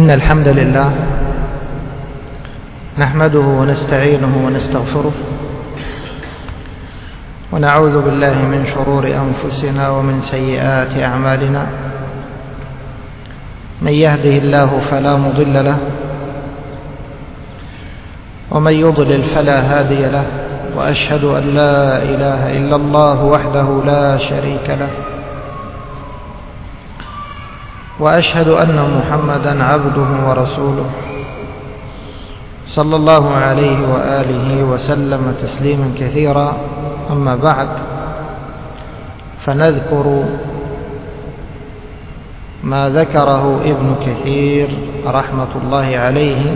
إن الحمد لله نحمده ونستعينه ونستغفره ونعوذ بالله من شرور أنفسنا ومن سيئات أعمالنا. من يهده الله فلا مضل له ومن يضلل فلا هادي له، وأشهد أن لا إله إلا الله وحده لا شريك له، وأشهد أن محمدا عبده ورسوله صلى الله عليه وآله وسلم تسليما كثيرا. أما بعد، فنذكر ما ذكره ابن كثير رحمة الله عليه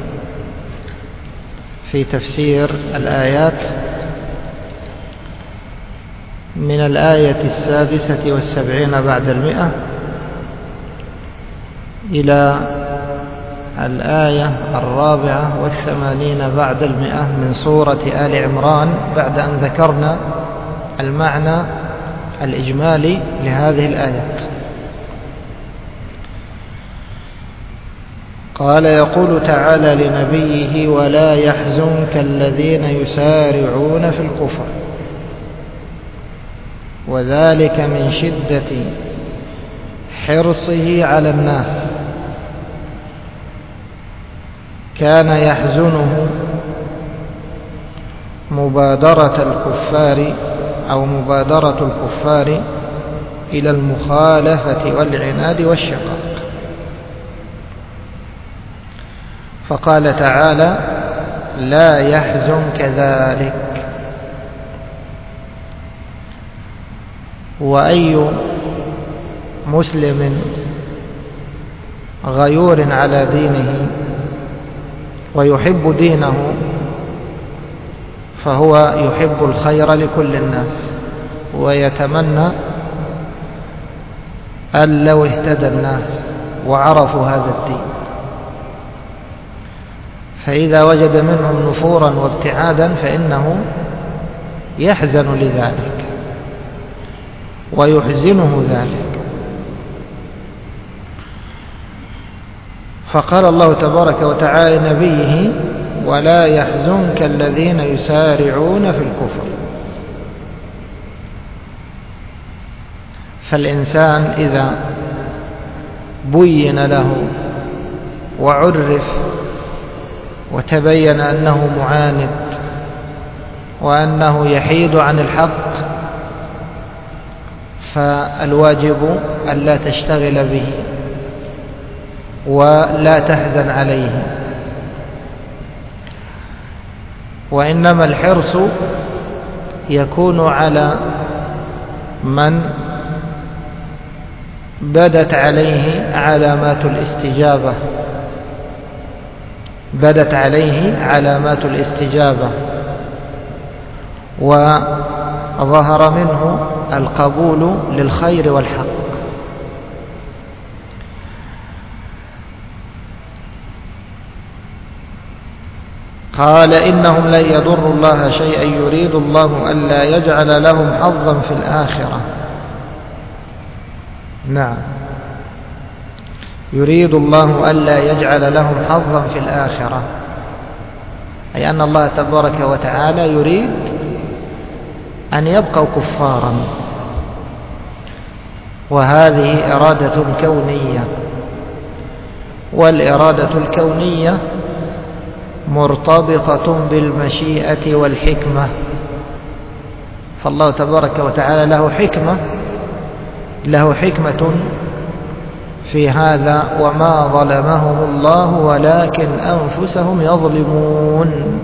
في تفسير الآيات من الآية 76 بعد 100 إلى الآية 84 بعد 100 من سورة آل عمران، بعد أن ذكرنا المعنى الإجمالي لهذه الآيات. قال: يقول تعالى لنبيه: ولا يحزنك الذين يسارعون في الكفر، وذلك من شدة حرصه على الناس، كان يحزنه مبادرة الكفار أو مبادرة الكفار إلى المخالفة والعناد والشقاق. فقال تعالى: لا يحزنك ذلك. وأي مسلم غيور على دينه ويحب دينه فهو يحب الخير لكل الناس، ويتمنى أن لو اهتدى الناس وعرفوا هذا الدين، فإذا وجد منهم نفورا وابتعادا فإنه يحزن لذلك ويحزنه ذلك. فقال الله تبارك وتعالى لنبيه: ولا يحزنك الذين يسارعون في الكفر. فالإنسان إذا بين له وعرف وتبين أنه معاند وأنه يحيد عن الحق، فالواجب ألا تشتغل به ولا تحزن عليه، وإنما الحرص يكون على من بدت عليه علامات الاستجابة، بدت عليه علامات الاستجابة وظهر منه القبول للخير والحق. قال: إنهم لن يضروا الله شيئا يريد الله ألا يجعل لهم حظا في الآخرة. نعم، يريد الله ألا يجعل لهم حظا في الآخرة، أي أن الله تبارك وتعالى يريد أن يبقوا كفارا، وهذه إرادة كونية، والإرادة الكونية مرتبطة بالمشيئة والحكمة. فالله تبارك وتعالى له حكمة في هذا: وما ظلمهم الله ولكن أنفسهم يظلمون.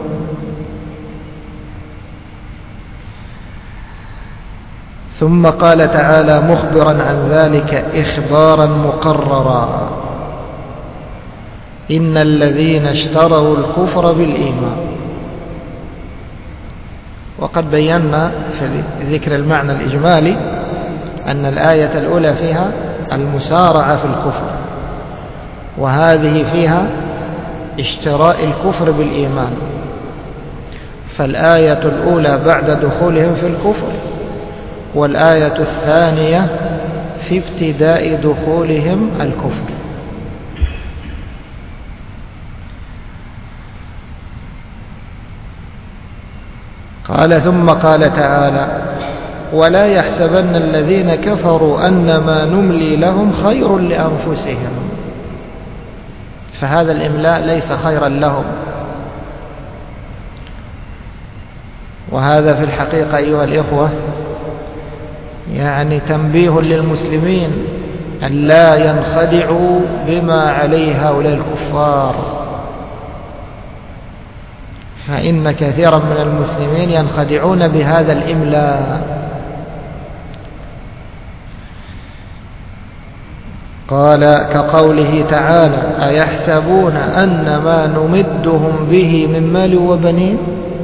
ثم قال تعالى مخبرا عن ذلك إخبارا مقررا: إن الذين اشتروا الكفر بالإيمان. وقد بينا في ذكر المعنى الإجمالي أن الآية الأولى فيها المسارعة في الكفر، وهذه فيها اشتراء الكفر بالإيمان. فالآية الأولى بعد دخولهم في الكفر، والآية الثانية في ابتداء دخولهم الكفر. قال ثم قال تعالى ولا يحسبن الذين كفروا أنما نملي لهم خير لأنفسهم. فهذا الإملاء ليس خيرا لهم، وهذا في الحقيقة أيها الإخوة يعني تنبيه للمسلمين أن لا ينخدعوا بما عليه هؤلاء الكفار، فإن كثيرا من المسلمين ينخدعون بهذا الإملاء. قال كقوله تعالى أيحسبون أن ما نمدهم به من مال وبنين.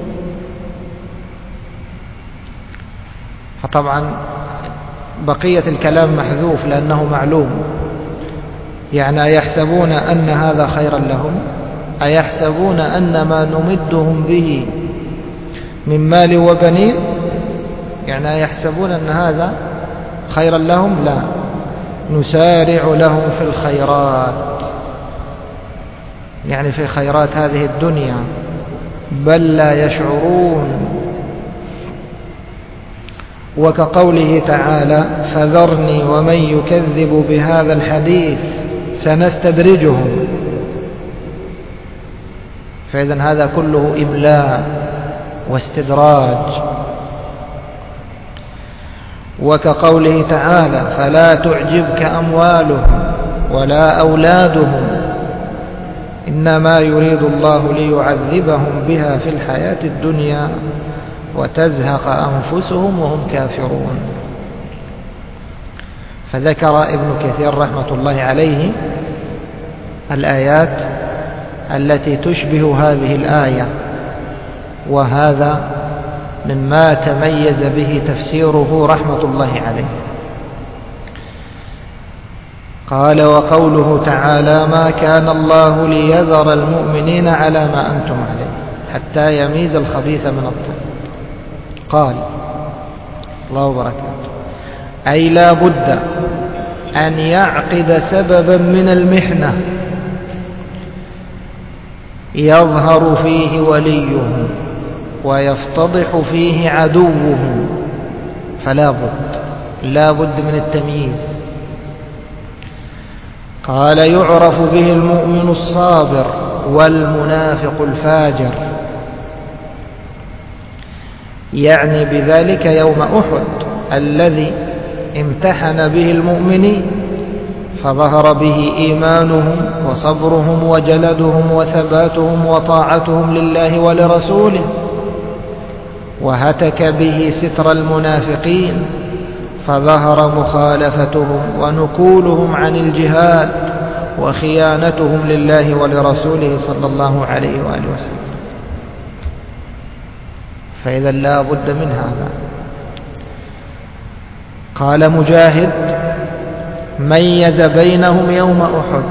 فطبعا بقية الكلام محذوف لأنه معلوم، يعني أيحسبون أن هذا خيرا لهم، أيحسبون أن ما نمدهم به من مال وبنين، يعني أيحسبون أن هذا خيرا لهم؟ لا، نسارع لهم في الخيرات، يعني في خيرات هذه الدنيا، بل لا يشعرون. وكقوله تعالى فذرني ومن يكذب بهذا الحديث سنستدرجهم. فإذن هذا كله إملاء واستدراج. وكقوله تعالى فلا تعجبك أموالهم ولا أولادهم إنما يريد الله ليعذبهم بها في الحياة الدنيا وتزهق أنفسهم وهم كافرون. فذكر ابن كثير رحمة الله عليه الآيات التي تشبه هذه الآية، وهذا مما تميز به تفسيره رحمة الله عليه. قال وقوله تعالى ما كان الله ليذر المؤمنين على ما أنتم عليه حتى يميز الخبيث من الطيب. قال الله وبركاته أي لا بد أن يعقد سببا من المحنة يظهر فيه وليه ويفتضح فيه عدوه، فلا بد، لا بد من التمييز. قال يعرف به المؤمن الصابر والمنافق الفاجر، يعني بذلك يوم أحد الذي امتحن به المؤمنين فظهر به إيمانهم وصبرهم وجلدهم وثباتهم وطاعتهم لله ولرسوله، وهتك به ستر المنافقين فظهر مخالفتهم ونكولهم عن الجهاد وخيانتهم لله ولرسوله صلى الله عليه وآله وسلم. فإذا لا بد من هذا. قال مجاهد ميز بينهم يوم أحد،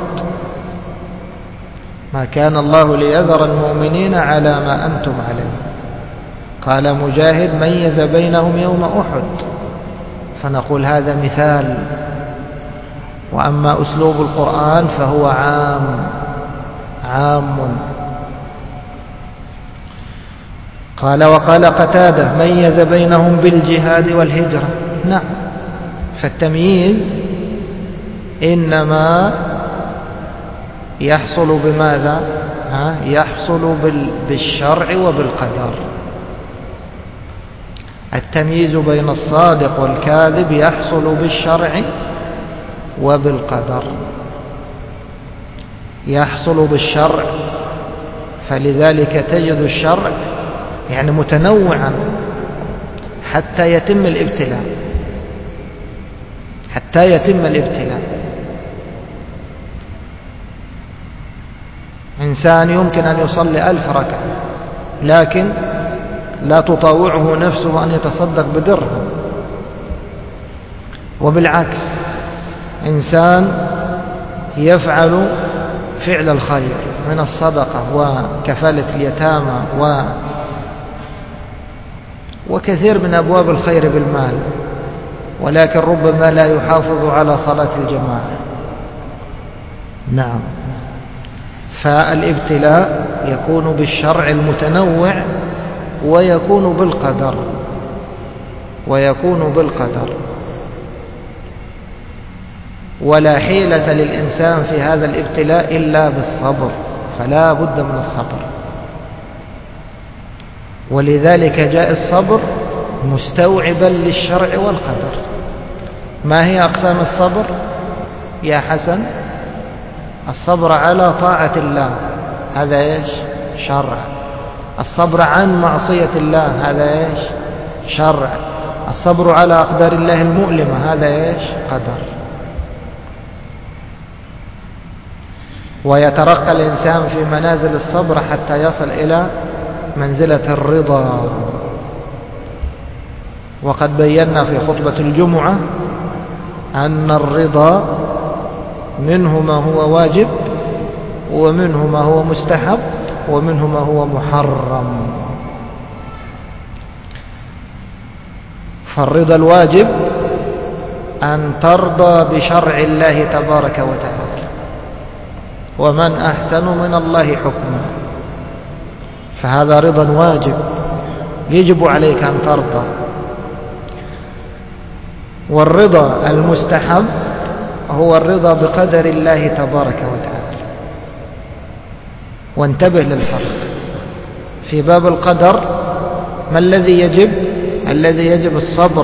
ما كان الله ليذر المؤمنين على ما أنتم عليه. قال مجاهد ميز بينهم يوم أحد، فنقول هذا مثال، وأما أسلوب القرآن فهو عام. قال وقال قتادة ميز بينهم بالجهاد والهجرة. نعم، فالتمييز إنما يحصل بماذا؟ يحصل بالشرع وبالقدر. التمييز بين الصادق والكاذب يحصل بالشرع وبالقدر. يحصل بالشرع، فلذلك تجد الشرع يعني متنوعا حتى يتم الابتلاء، إنسان يمكن أن يصلي 1000 ركعة لكن لا تطاوعه نفسه أن يتصدق بدرهم، وبالعكس إنسان يفعل فعل الخير من الصدقة وكفالة اليتامى وكثير من أبواب الخير بالمال، ولكن ربما لا يحافظ على صلاة الجماعة. نعم، فالابتلاء يكون بالشرع المتنوع ويكون بالقدر، ويكون بالقدر. ولا حيلة للإنسان في هذا الابتلاء إلا بالصبر، فلا بد من الصبر. ولذلك جاء الصبر مستوعبا للشرع والقدر. ما هي أقسام الصبر يا حسن؟ الصبر على طاعة الله، هذا إيش؟ شرع. الصبر عن معصية الله، هذا إيش؟ شرع. الصبر على أقدار الله المؤلمة، هذا إيش؟ قدر. ويترقى الإنسان في منازل الصبر حتى يصل إلى منزلة الرضا. وقد بينا في خطبة الجمعة أن الرضا منه ما هو واجب، ومنه ما هو مستحب، ومنه ما هو محرم. فالرضا الواجب أن ترضى بشرع الله تبارك وتعالى، ومن أحسن من الله حكما، فهذا رضا واجب يجب عليك أن ترضى. والرضا المستحب هو الرضا بقدر الله تبارك وتعالى. وانتبه للفرق في باب القدر. ما الذي يجب؟ الذي يجب الصبر،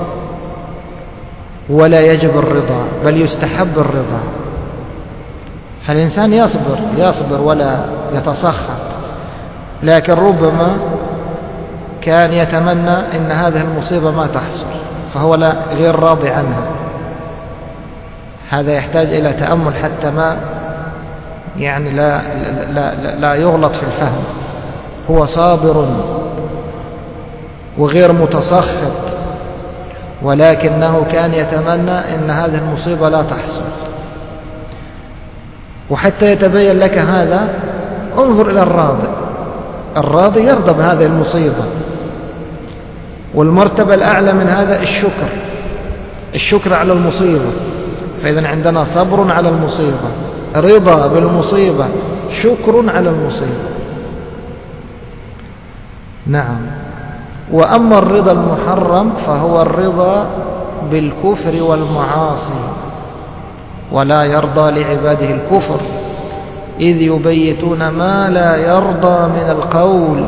ولا يجب الرضا، بل يستحب الرضا. فالإنسان يصبر ولا يتسخط، لكن ربما كان يتمنى أن هذه المصيبة ما تحصل، فهو غير راضي عنها. هذا يحتاج إلى تأمل حتى ما يعني لا يغلط في الفهم. هو صابر وغير متسخط، ولكنه كان يتمنى أن هذه المصيبة لا تحصل. وحتى يتبين لك هذا انظر إلى الراضي. الراضي يرضى بهذه المصيبة. والمرتبة الأعلى من هذا الشكر على المصيبة. فإذا عندنا صبر على المصيبة، رضا بالمصيبة، شكر على المصيبة. نعم. وأما الرضا المحرم فهو الرضا بالكفر والمعاصي، ولا يرضى لعباده الكفر إذ يبيتون ما لا يرضى من القول.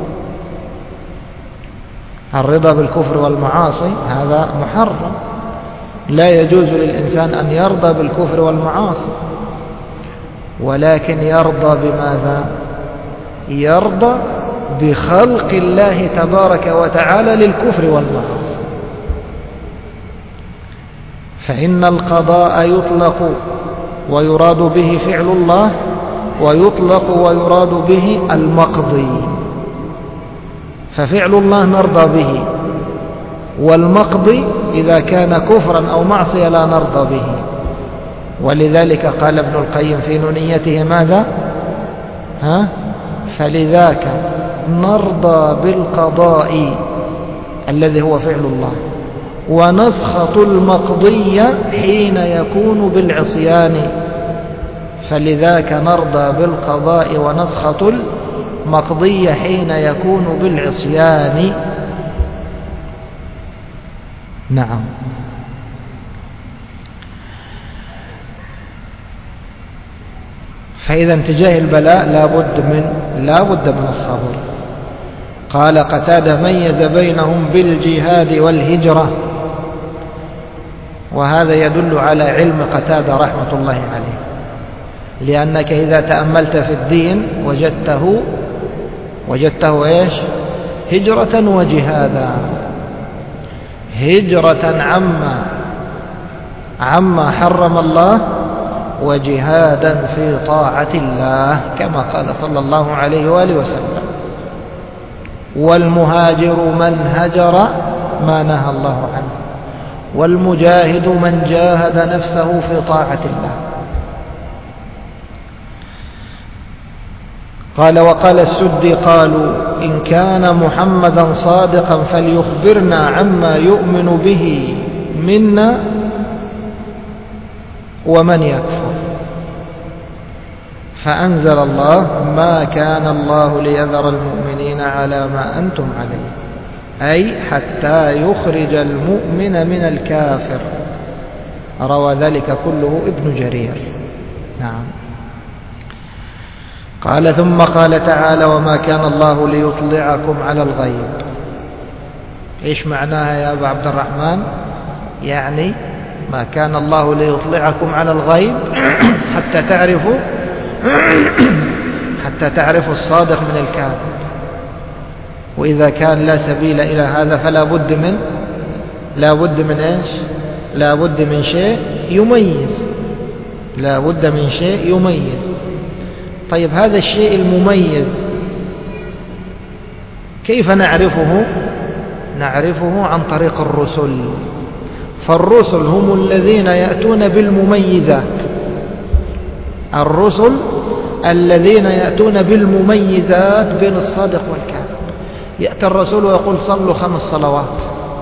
الرضا بالكفر والمعاصي هذا محرم، لا يجوز للإنسان أن يرضى بالكفر والمعاصي، ولكن يرضى بماذا؟ يرضى بخلق الله تبارك وتعالى للكفر والمعاصي. فإن القضاء يطلق ويراد به فعل الله، ويطلق ويراد به المقضي. ففعل الله نرضى به، والمقضي إذا كان كفرا أو معصية لا نرضى به. ولذلك قال ابن القيم في نونيته ماذا؟ فلذاك نرضى بالقضاء الذي هو فعل الله، ونسخط المقضي حين يكون بالعصيان. فلذاك نرضى بالقضاء ونسخط المقضي حين يكون بالعصيان. نعم. فإذا تجاه البلاء لا بد من الصبر. قال قتادة ميز بينهم بالجهاد والهجرة، وهذا يدل على علم قتادة رحمة الله عليه، لأنك إذا تأملت في الدين وجدته إيش؟ هجرة وجهادا. هجرة عما حرم الله، وجهادا في طاعة الله كما قال صلى الله عليه وآله وسلم. والمهاجر من هجر ما نهى الله عنه، والمجاهد من جاهد نفسه في طاعة الله. قال وقال السدي قالوا إن كان محمدا صادقا فليخبرنا عما يؤمن به منا ومن يكفر. فأنزل الله ما كان الله ليذر المؤمنين المؤمنين على ما أنتم عليه، أي حتى يخرج المؤمن من الكافر. روى ذلك كله ابن جرير. نعم. قال ثم قال تعالى وما كان الله ليطلعكم على الغيب. إيش معناها يا أبا عبد الرحمن؟ يعني ما كان الله ليطلعكم على الغيب حتى تعرفوا الصادق من الكاذب، وإذا كان لا سبيل إلى هذا فلا بد من إيش؟ لا بد من شيء يميز. طيب هذا الشيء المميز كيف نعرفه؟ نعرفه عن طريق الرسل، فالرسل هم الذين يأتون بالمميزات، الرسل الذين يأتون بالمميزات بين الصادق والكاذب. يأتي الرسول ويقول صلوا 5 صلوات،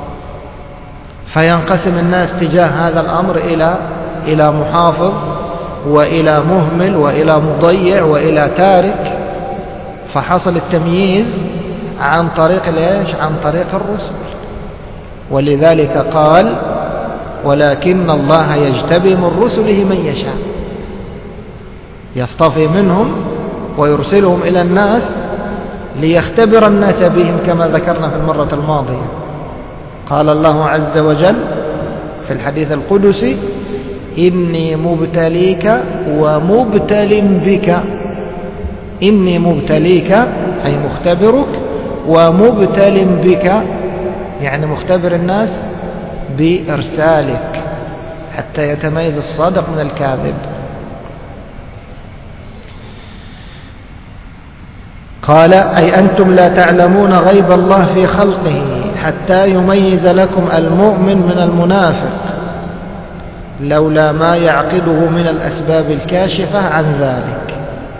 فينقسم الناس تجاه هذا الأمر إلى محافظ وإلى مهمل وإلى مضيع وإلى تارك، فحصل التمييز عن طريق عن طريق الرسل. ولذلك قال ولكن الله يجتبي من رسله من يشاء، يصطفي منهم ويرسلهم إلى الناس ليختبر الناس بهم، كما ذكرنا في المرة الماضية. قال الله عز وجل في الحديث القدسي إني مبتليك ومبتل بك، إني مبتليك أي مختبرك، ومبتل بك يعني مختبر الناس بإرسالك حتى يتميز الصادق من الكاذب. قال أي أنتم لا تعلمون غيب الله في خلقه حتى يميز لكم المؤمن من المنافق، لولا ما يعقده من الأسباب الكاشفة عن ذلك.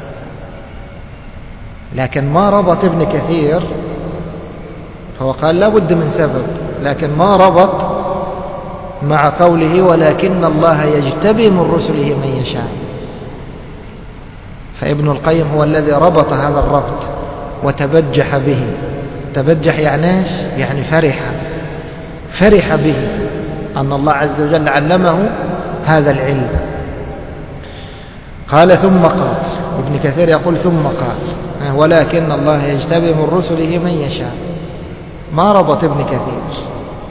لكن ما ربط ابن كثير، هو قال لا بد من سبب، لكن ما ربط مع قوله ولكن الله يجتبي من رسله من يشاء. فابن القيم هو الذي ربط هذا الربط وتبجح به. تبجح يعني ايش؟ يعني فرح به أن الله عز وجل علمه هذا العلم. قال ثم قال، ابن كثير يقول ثم قال ولكن الله يجتبي من رسله من يشاء، ما ربط ابن كثير.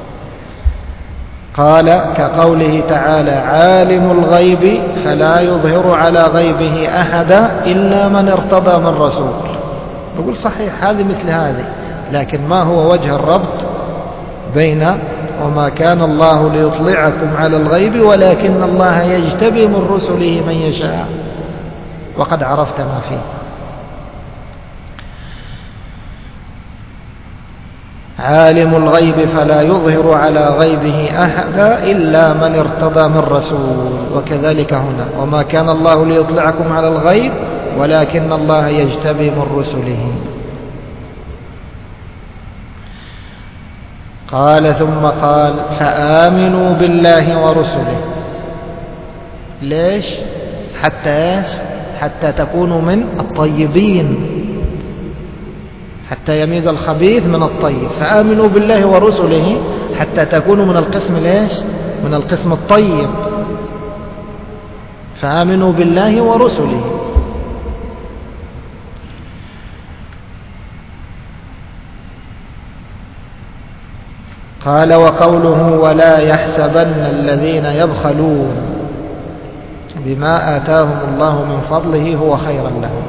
قال كقوله تعالى عالم الغيب فلا يظهر على غيبه أحدا إلا من ارتضى من رسول. نقول صحيح هذه مثل هذه، لكن ما هو وجه الربط بين وما كان الله ليطلعكم على الغيب ولكن الله يجتبي من رسله من يشاء، وقد عرفت ما فيه. عالم الغيب فلا يظهر على غيبه أحدا إلا من ارتضى من رسول. وكذلك هنا وما كان الله ليطلعكم على الغيب ولكن الله يجتبي من رسله. قال ثم قال فآمنوا بالله ورسله. ليش؟ حتى تكونوا من الطيبين، حتى يميز الخبيث من الطيب. فآمنوا بالله ورسله حتى تكونوا من القسم ليش؟ من القسم الطيب. فآمنوا بالله ورسله. قال وقوله ولا يحسبن الذين يبخلون بما آتاهم الله من فضله هو خيرا لهم.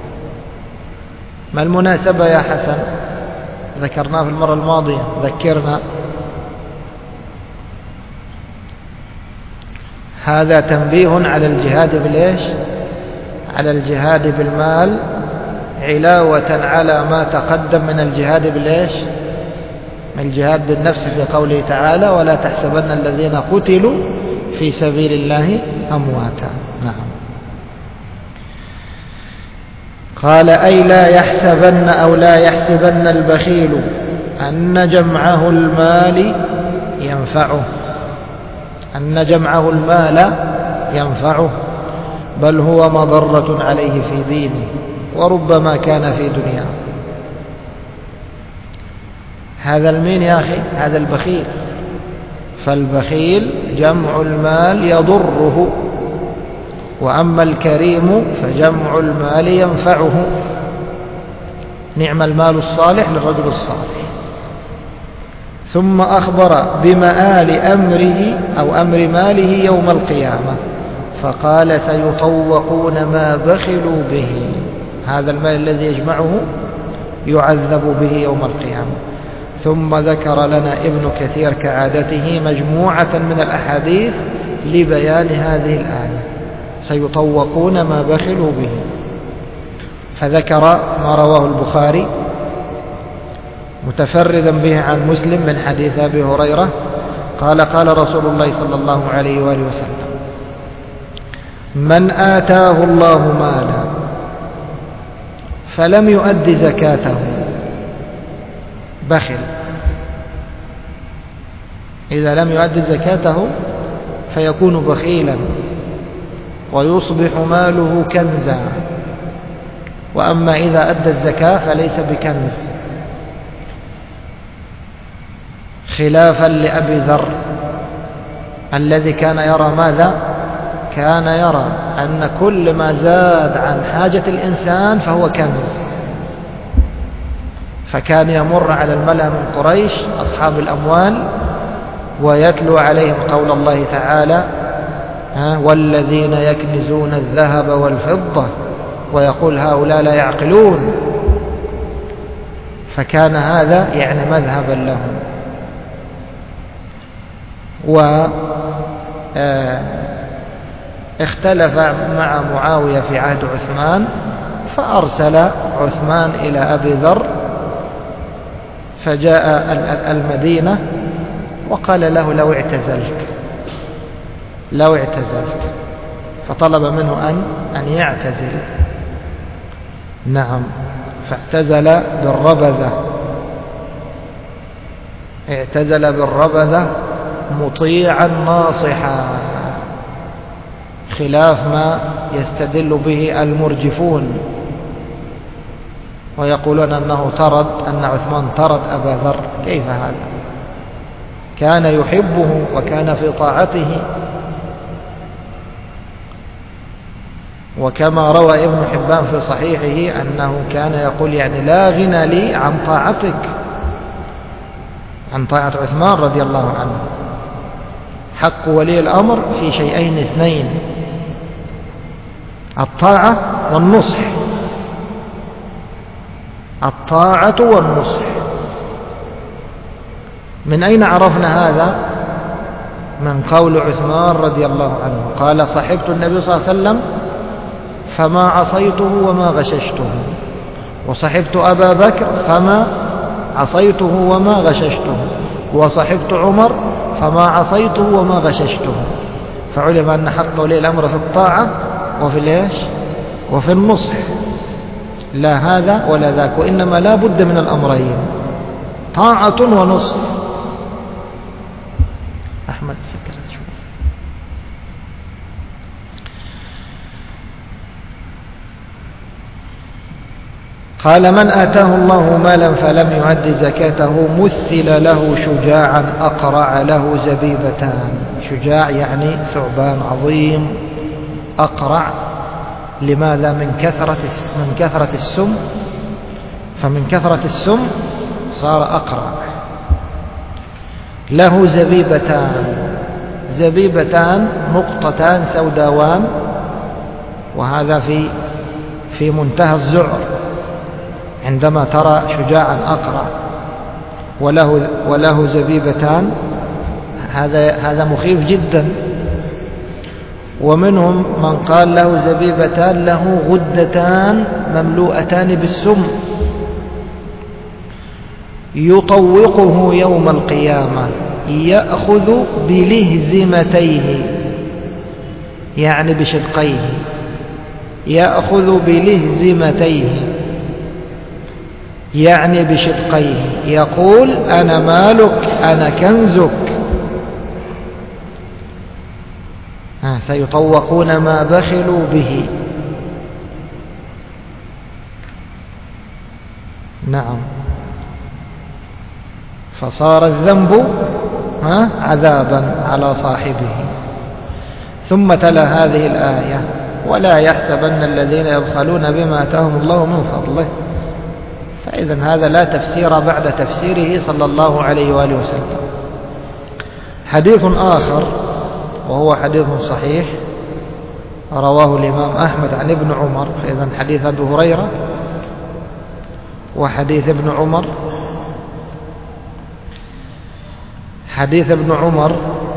ما المناسبة يا حسن؟ ذكرناه في المرة الماضية، ذكرنا. هذا تنبيه على الجهاد بالإيش؟ على الجهاد بالمال علاوة على ما تقدم من الجهاد بالإيش؟ من الجهاد بالنفس في قوله تعالى ولا تحسبن الذين قتلوا في سبيل الله أمواتا. نعم. قال أي لا يحسبن أو لا يحسبن البخيل أن جمعه المال ينفعه، أن جمعه المال ينفعه، بل هو مضرة عليه في دينه وربما كان في دنياه. هذا المين يا أخي؟ هذا البخيل. فالبخيل جمع المال يضره، وأما الكريم فجمع المال ينفعه. نعم المال الصالح للرجل الصالح. ثم أخبر بمآل أمره أو أمر ماله يوم القيامة، فقال سيطوقون ما بخلوا به. هذا المال الذي يجمعه يعذب به يوم القيامة. ثم ذكر لنا ابن كثير كعادته مجموعة من الأحاديث لبيان هذه الآية، سيطوقون ما بخلوا به. فذكر ما رواه البخاري متفردا به عن مسلم من حديث أبي هريرة قال قال رسول الله صلى الله عليه وآله وسلم: من آتاه الله مالا فلم يؤد زكاته بخل. إذا لم يؤد زكاته فيكون بخيلا ويصبح ماله كنزا. وأما إذا أدى الزكاة فليس بكنز، خلافا لأبي ذر الذي كان يرى ماذا؟ كان يرى أن كل ما زاد عن حاجة الإنسان فهو كنز. فكان يمر على الملأ من قريش أصحاب الأموال ويتلو عليهم قول الله تعالى: والذين يكنزون الذهب والفضة، ويقول هؤلاء لا يعقلون. فكان هذا يعني مذهبا لهم. واختلف مع معاوية في عهد عثمان، فأرسل عثمان إلى أبي ذر، فجاء المدينة وقال له: لو اعتزلت، فطلب منه أن يعتزل. نعم، فاعتزل بالربذة، اعتزل بالربذة مطيعا ناصحا، خلاف ما يستدل به المرجفون ويقولون أنه طرد، أن عثمان طرد أبا ذر. كيف هذا؟ كان يحبه وكان في طاعته. وكما روى ابن حبان في صحيحه أنه كان يقول يعني لا غنى لي عن طاعتك، عن طاعة عثمان رضي الله عنه. حق ولي الأمر في شيئين اثنين: الطاعة والنصح. الطاعة والنصح. من أين عرفنا هذا؟ من قول عثمان رضي الله عنه قال: صحبت النبي صلى الله عليه وسلم فما عصيته وما غششته، وصحبت أبا بكر فما عصيته وما غششته، وصحبت عمر فما عصيته وما غششته. فعلم أن حق ولي الأمر في الطاعة وفي الإيش؟ وفي النصح، لا هذا ولا ذاك، وإنما لا بد من الأمرين: طاعة ونصح. أحمد سكر شوي. قال: من آتاه الله مالا فلم يؤد زكاته مثل له شجاعا أقرع له زبيبتان. شجاع يعني ثعبان عظيم، أقرع لماذا؟ من كثرة السم، فمن كثرة السم صار أقرع. له زبيبتان نقطتان سوداوان، وهذا في منتهى الذعر عندما ترى شجاعا أقرع وله زبيبتان، هذا مخيف جدا. ومنهم من قال له زبيبتان له غدتان مملوءتان بالسم، يطوقه يوم القيامة يأخذ بلهزمتيه، يعني بشدقيه، يأخذ بلهزمتيه يعني بشدقيه، يقول: أنا مالك، أنا كنزك. سيطوقون ما بخلوا به. نعم. فصار الذنب عذابا على صاحبه. ثم تلا هذه الآية: ولا يحسبن الذين يبخلون بما آتاهم الله من فضله. فإذا هذا لا تفسير بعد تفسيره صلى الله عليه وآله وسلم. حديث آخر وهو حديث صحيح رواه الإمام أحمد عن ابن عمر. فإذا حديث أبي هريرة وحديث ابن عمر. حديث ابن عمر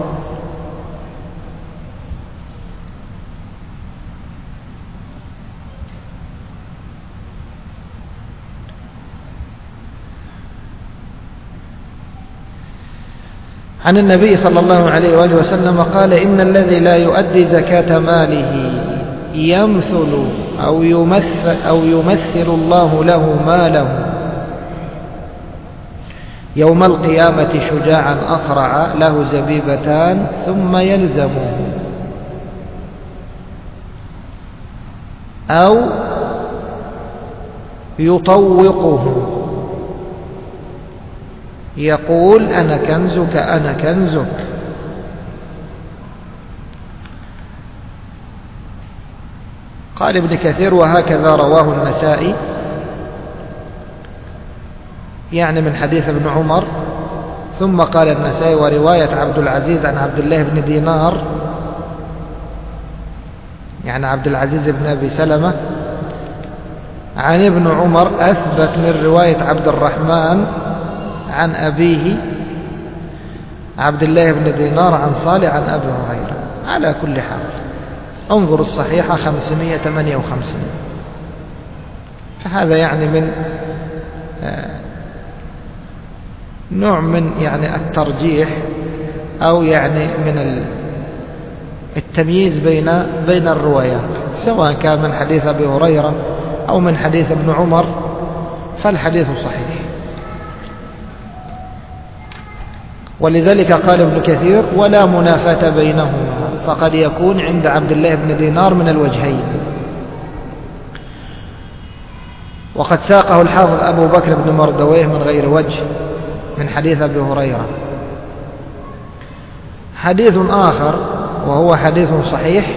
عن النبي صلى الله عليه وآله وسلم قال: إن الذي لا يؤدي زكاة ماله يمثل أو يمثل الله له ماله يوم القيامة شجاعا أقرع له زبيبتان ثم يلزمه، أو يطوقه يقول: أنا كنزك أنا كنزك. قال ابن كثير: وهكذا رواه النسائي، يعني من حديث ابن عمر. ثم قال النسائي: ورواية عبد العزيز عن عبد الله بن دينار، يعني عبد العزيز بن أبي سلمة، عن ابن عمر أثبت من رواية عبد الرحمن عن أبيه عبد الله بن دينار عن صالح عن أبي هريرة. على كل حال انظر الصحيحة 558. فهذا يعني من نوع من يعني الترجيح، أو يعني من التمييز بين الروايات، سواء كان من حديث أبي هريرة أو من حديث ابن عمر، فالحديث صحيح. ولذلك قال ابن كثير: ولا منافاة بينهما، فقد يكون عند عبد الله بن دينار من الوجهين. وقد ساقه الحافظ أبو بكر بن مردويه من غير وجه من حديث أبي هريرة. حديث آخر وهو حديث صحيح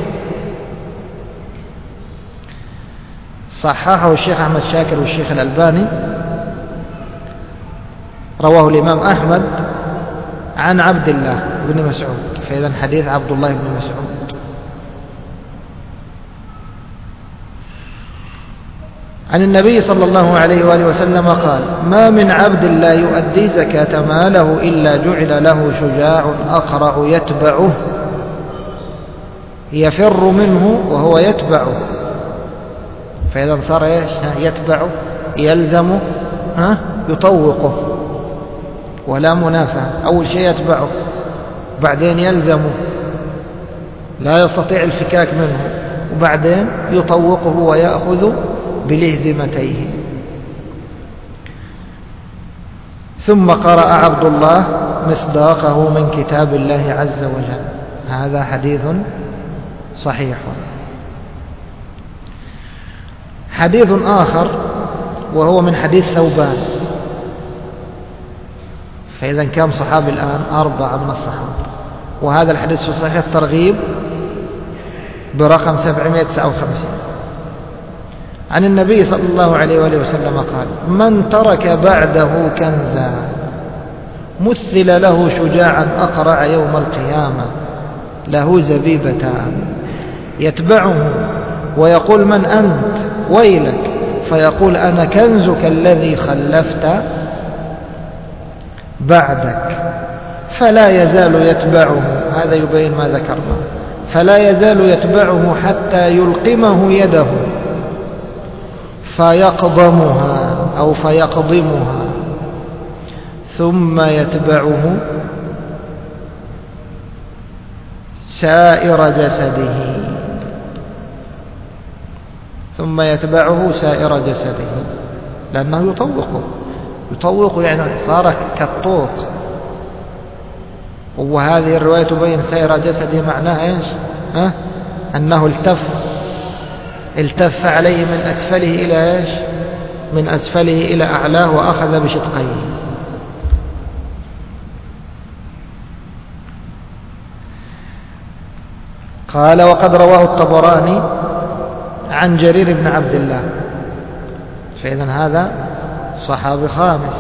صححه الشيخ أحمد شاكر والشيخ الألباني، رواه الإمام أحمد عن عبد الله بن مسعود. فإذا حديث عبد الله بن مسعود عن النبي صلى الله عليه وآله وسلم قال: ما من عبد لا يؤدي زكاة ماله إلا جعل له شجاع أقرع يتبعه، يفر منه وهو يتبعه. فإذا صار يتبعه يلزمه يطوقه، ولا منافع. أول شيء يتبعه، بعدين يلزمه لا يستطيع الفكاك منه، وبعدين يطوقه ويأخذ بلهزمتيه. ثم قرأ عبد الله مصداقه من كتاب الله عز وجل. هذا حديث صحيح. حديث آخر وهو من حديث ثوبان. فإذا كم صحابي الآن؟ 4 من الصحابة. وهذا الحديث في صحيح الترغيب برقم 759 عن النبي صلى الله عليه وآله وسلم قال: من ترك بعده كنزا مثل له شجاعا أقرع يوم القيامة له زبيبتان يتبعه ويقول: من أنت؟ ويلك. فيقول: أنا كنزك الذي خلفت بعدك. فلا يزال يتبعه، هذا يبين ما ذكرنا، فلا يزال يتبعه حتى يلقمه يده فيقضمها أو فيقضمها، ثم يتبعه سائر جسده، ثم يتبعه سائر جسده، لأنه يطوق يعني صار كالطوق. وهذه الرواية تبين سائر جسده معناها إيش؟ أنه التف عليه من أسفله إلى إيش؟ من أسفله إلى أعلاه وأخذ بشدقيه. قال وقد رواه الطبراني عن جرير بن عبد الله، فإذا هذا صحابي خامس.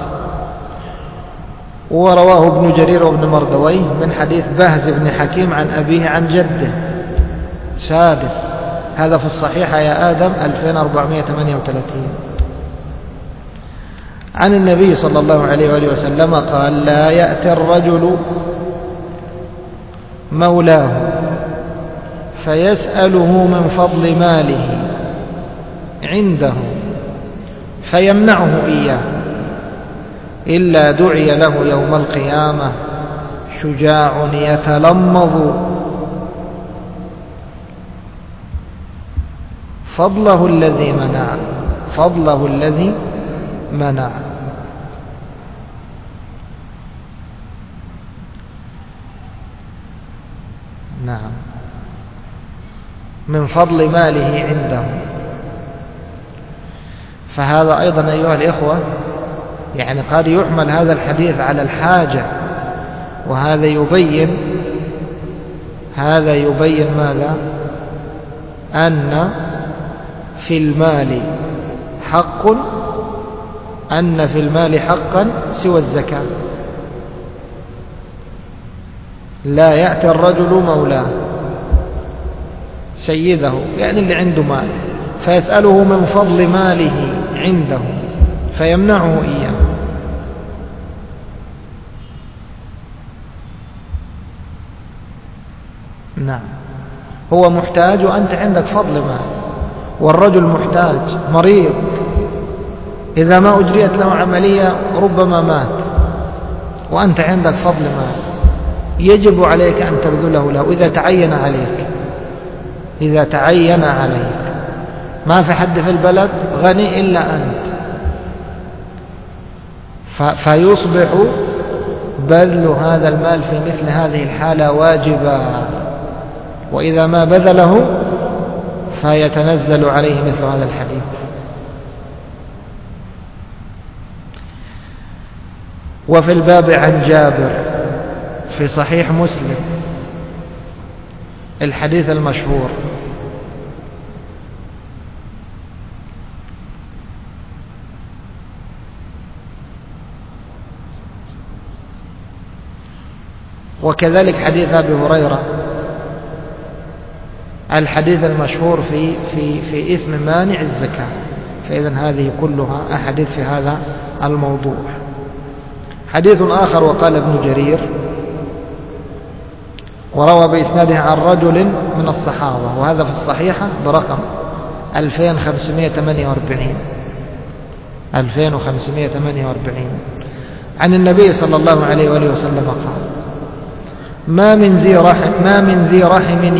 ورواه ابن جرير وابن مردويه من حديث بهز بن حكيم عن أبيه عن جده سادس. هذا في الصحيحة يا آدم 2438. عن النبي صلى الله عليه وآله وسلم قال لا يأتي الرجل مولاه فيسأله من فضل ماله عنده فيمنعه إياه إلا دعي له يوم القيامة شجاع يتلمظ فضله الذي منع. نعم، من فضل ماله عنده. فهذا أيضا أيها الإخوة يعني قد يحمل هذا الحديث على الحاجة، وهذا يبين ماذا؟ أن في المال حقا سوى الزكاة. لا يأتي الرجل مولاه سيده، يعني اللي عنده مال، فيسأله من فضل ماله عنده فيمنعه إياه. نعم، هو محتاج وأنت عندك فضل مال، والرجل محتاج مريض إذا ما أجريت له عملية ربما مات، وأنت عندك فضل مال، يجب عليك أن تبذله له إذا تعين عليك. ما في حد في البلد غني إلا أنت، فيصبح بذل هذا المال في مثل هذه الحالة واجبا، وإذا ما بذله فيتنزل عليه مثل هذا الحديث. وفي الباب عن جابر في صحيح مسلم الحديث المشهور: وكذلك حديث أبي هريرة الحديث المشهور في إثم مانع الزكاة. فإذن هذه كلها أحاديث في هذا الموضوع. حديث آخر: وقال ابن جرير وروى بإسناده عن رجل من الصحابة، وهذا في الصحيحة برقم 2548 عن النبي صلى الله عليه وآله وسلم قال: ما من ذي رحم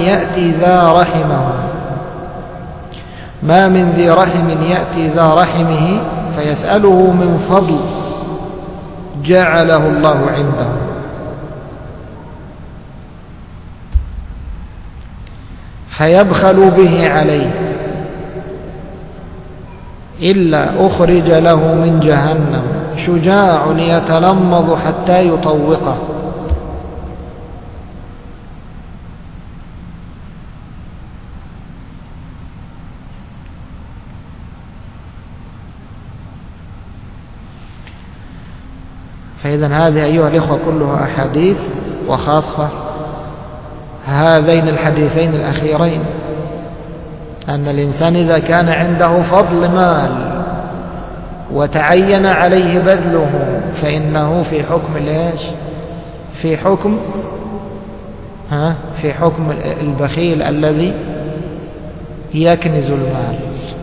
يأتي ذا رحمه فيسأله من فضل جعله الله عنده فيبخل به عليه إلا أخرج له من جهنم شجاع يتلمظ حتى يطوقه. فإذا هذه أيها الإخوة كلها أحاديث، وخاصة هذين الحديثين الأخيرين، أن الإنسان إذا كان عنده فضل مال وتعين عليه بذله فإنه في حكم ليش؟ في حكم البخيل الذي يكنز المال.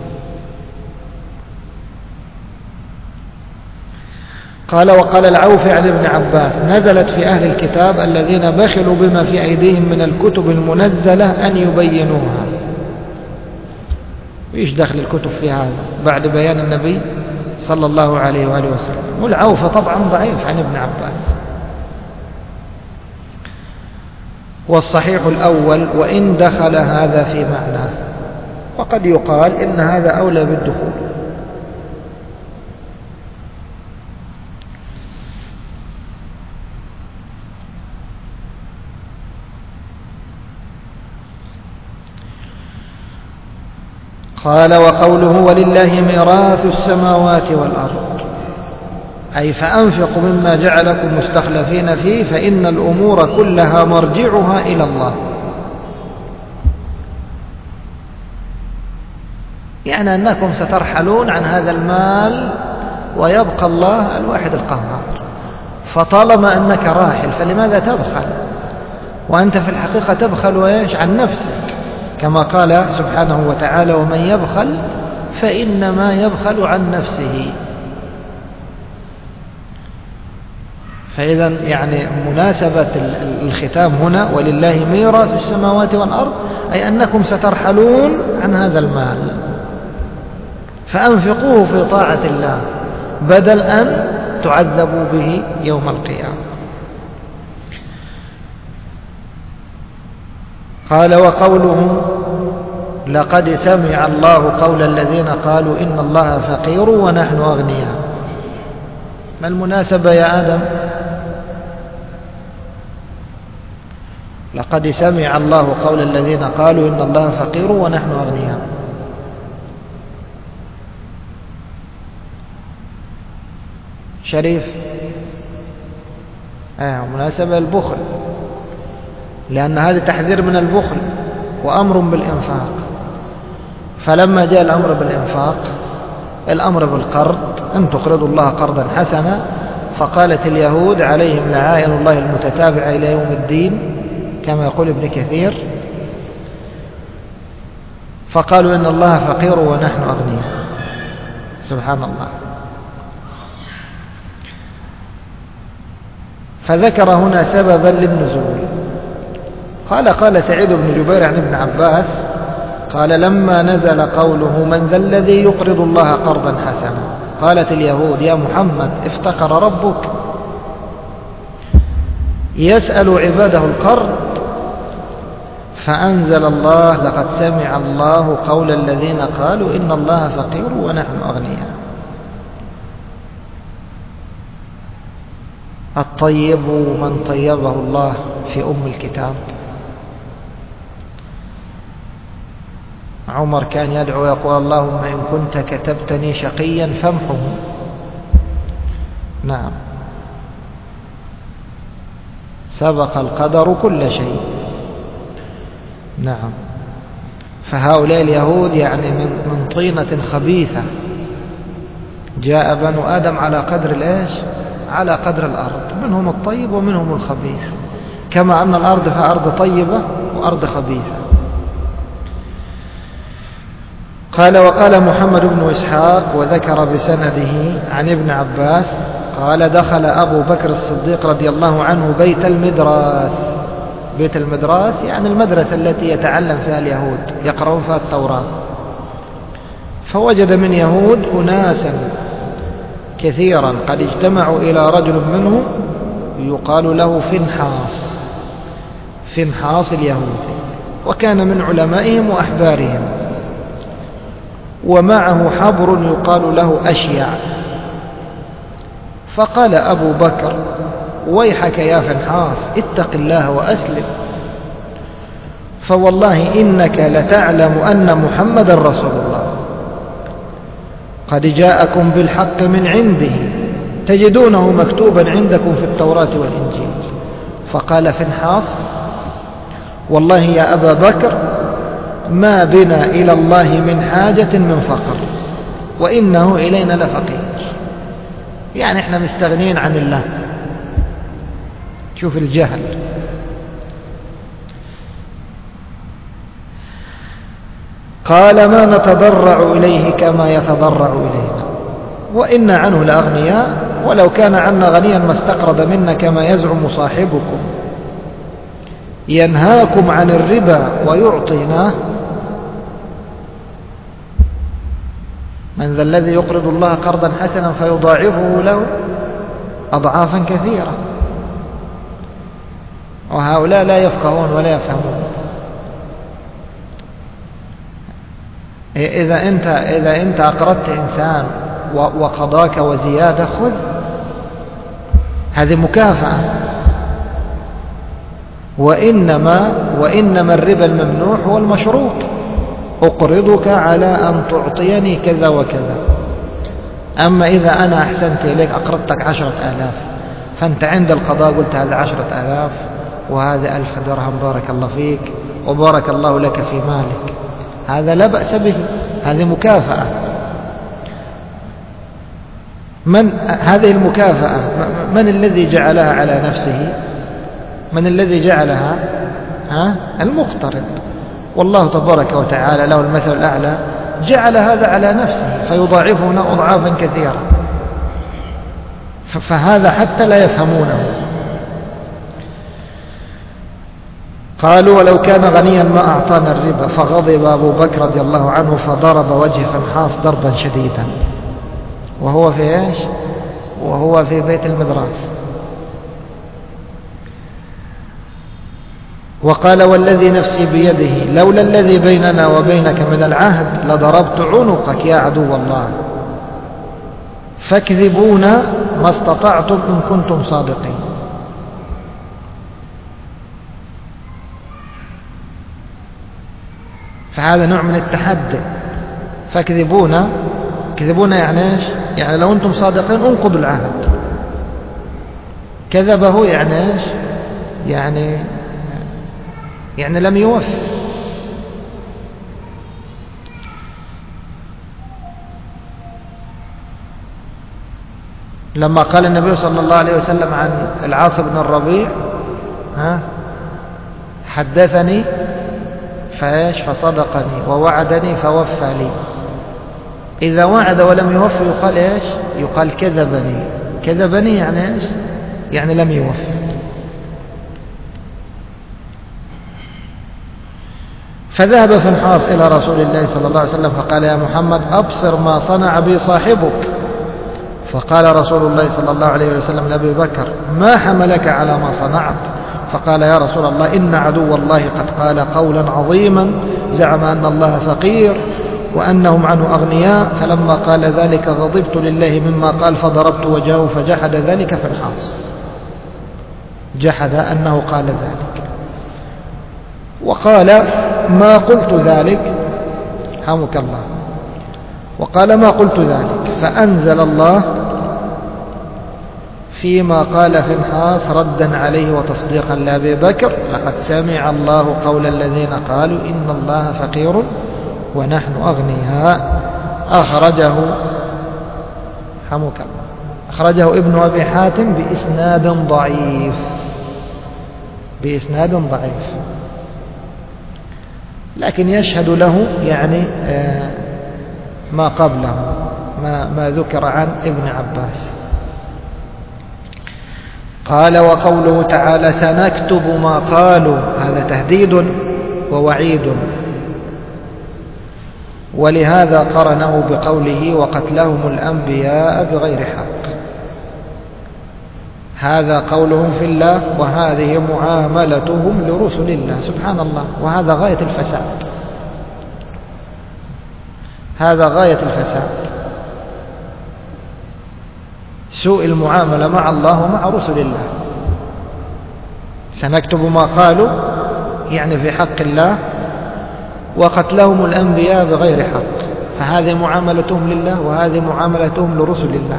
قال: وقال العوفي عن ابن عباس: نزلت في أهل الكتاب الذين بخلوا بما في أيديهم من الكتب المنزلة أن يبينوها. وإيش دخل الكتب في هذا بعد بيان النبي صلى الله عليه وآله وسلم؟ والعوفي طبعا ضعيف عن ابن عباس. والصحيح الأول وإن دخل هذا في معناه، وقد يقال إن هذا أولى بالدخول. قال وقوله ولله ميراث السماوات والأرض، أي فأنفقوا مما جعلكم مستخلفين فيه فإن الأمور كلها مرجعها إلى الله. يعني أنكم سترحلون عن هذا المال ويبقى الله الواحد القهار، فطالما أنك راحل فلماذا تبخل وأنت في الحقيقة تبخل ويش عن نفسك، كما قال سبحانه وتعالى ومن يبخل فإنما يبخل عن نفسه. فإذا يعني مناسبة الختام هنا ولله ميراث السماوات والأرض، أي أنكم سترحلون عن هذا المال فأنفقوه في طاعة الله بدل أن تعذبوا به يوم القيامة. قال وقوله لقد سمع الله قول الذين قالوا إن الله فقير ونحن أغنياء، ما المناسبة يا آدم؟ لقد سمع الله قول الذين قالوا إن الله فقير ونحن أغنياء. شريف مناسبة البخل، لأن هذا تحذير من البخل وأمر بالإنفاق. فلما جاء الأمر بالإنفاق الأمر بالقرض أن تقرضوا الله قرضا حسنا، فقالت اليهود عليهم لعائن الله المتتابعة إلى يوم الدين كما يقول ابن كثير، فقالوا إن الله فقير ونحن أغنياء. سبحان الله. فذكر هنا سببا للنزول. قال سعيد بن جبير عن ابن عباس قال لما نزل قوله من ذا الذي يقرض الله قرضا حسنا قالت اليهود يا محمد افتقر ربك يسأل عباده القرض، فأنزل الله لقد سمع الله قول الذين قالوا إن الله فقير ونحن أغنياء. الطيب من طيبه الله في الكتاب. عمر كان يدعو يقول اللهم إن كنت كتبتني شقيا فامحه. نعم، سبق القدر كل شيء. نعم، فهؤلاء اليهود يعني من طينة خبيثة، جاء بنو آدم على قدر الإيش؟ على قدر الأرض، منهم الطيب ومنهم الخبيث، كما أن الأرض فيها أرض طيبة وأرض خبيثة. قال وقال محمد بن إسحاق وذكر بسنده عن ابن عباس قال دخل أبو بكر الصديق رضي الله عنه بيت المدراس. بيت المدراس يعني المدرسة التي يتعلم فيها اليهود يقرؤون فيها التوراة، فوجد من يهود أناسا كثيرا قد اجتمعوا إلى رجل منهم يقال له فنحاص اليهودي، وكان من علمائهم وأحبارهم، ومعه حبر يقال له أشيع. فقال أبو بكر ويحك يا فنحاص اتق الله وأسلم، فوالله إنك لتعلم أن محمد رسول الله قد جاءكم بالحق من عنده تجدونه مكتوبا عندكم في التوراة والإنجيل. فقال فنحاص والله يا أبا بكر ما بنا إلى الله من حاجة من فقر وإنه إلينا لفقير، يعني احنا مستغنين عن الله. شوف الجهل. قال ما نتضرع إليه كما يتضرع إلينا وإن عنه لأغنياء ولو كان عنا غنيا ما استقرض منا كما يزعم صاحبكم ينهاكم عن الربا ويعطيناه. من ذا الذي يقرض الله قرضا حسنا فيضاعفه له أضعافا كثيرة. وهؤلاء لا يفقهون ولا يفهمون. إذا أنت أقرضت إنسان وقضاك وزيادة خذ، هذه مكافأة. وإنما الربا الممنوع هو المشروط، أقرضك على أن تعطيني كذا وكذا. أما إذا أنا أحسنت إليك أقرضتك 10,000 فأنت عند القضاء قلت هذا 10,000 وهذا 1000 درهم بارك الله فيك وبارك الله لك في مالك، هذا لا بأس به، هذه مكافأة. هذه المكافأة من الذي جعلها على نفسه؟ من الذي جعلها؟ المقترض، والله تبارك وتعالى له المثل الأعلى جعل هذا على نفسه فيضاعفنا أضعافا كثيرة، فهذا حتى لا يفهمونه. قالوا ولو كان غنيا ما أعطانا الربا، فغضب أبو بكر رضي الله عنه فضرب وجه فنحاس ضربا شديدا، وهو في إيش؟ وهو في بيت المدراس. وقال والذي نفسي بيده لولا الذي بيننا وبينك من العهد لضربت عنقك يا عدو الله، فاكذبونا ما استطعتم إن كنتم صادقين. فهذا نوع من التحدي. فاكذبونا، كذبونا يعني ايش؟ يعني لو انتم صادقين انقضوا العهد. كذبه يعني ايش؟ يعني لم يوفي. لما قال النبي صلى الله عليه وسلم عن العاص بن الربيع حدثني فايش فصدقني ووعدني فوفى لي. إذا وعد ولم يوفي يقال ايش؟ يقال كذبني. كذبني يعني ايش؟ يعني لم يوفي. فذهب فنحاس إلى رسول الله صلى الله عليه وسلم فقال يا محمد أبصر ما صنع بي صاحبك. فقال رسول الله صلى الله عليه وسلم لأبي بكر ما حملك على ما صنعت؟ فقال يا رسول الله إن عدو الله قد قال قولا عظيما زعم أن الله فقير وأنهم عنه أغنياء، فلما قال ذلك غضبت لله مما قال فضربت وجهه فجحد ذلك فنحاس. جحد أنه قال ذلك وقال ما قلت ذلك، حمك الله، وقال ما قلت ذلك. فأنزل الله فيما قال فنحاس ردا عليه وتصديقا لأبي بكر لقد سمع الله قول الذين قالوا إن الله فقير ونحن أغنياء. أخرجه ابن أبي حاتم بإسناد ضعيف، لكن يشهد له يعني ما قبله ما ذكر عن ابن عباس. قال وقوله تعالى سنكتب ما قالوا، هذا تهديد ووعيد، ولهذا قرنه بقوله وقتلهم الأنبياء بغير حق. هذا قولهم في الله وهذه معاملتهم لرسل الله سبحان الله، وهذا غاية الفساد. هذا غاية الفساد، سوء المعاملة مع الله ومع رسل الله. سنكتب ما قالوا يعني في حق الله، وقتلهم الأنبياء بغير حق، فهذه معاملتهم لله وهذه معاملتهم لرسل الله.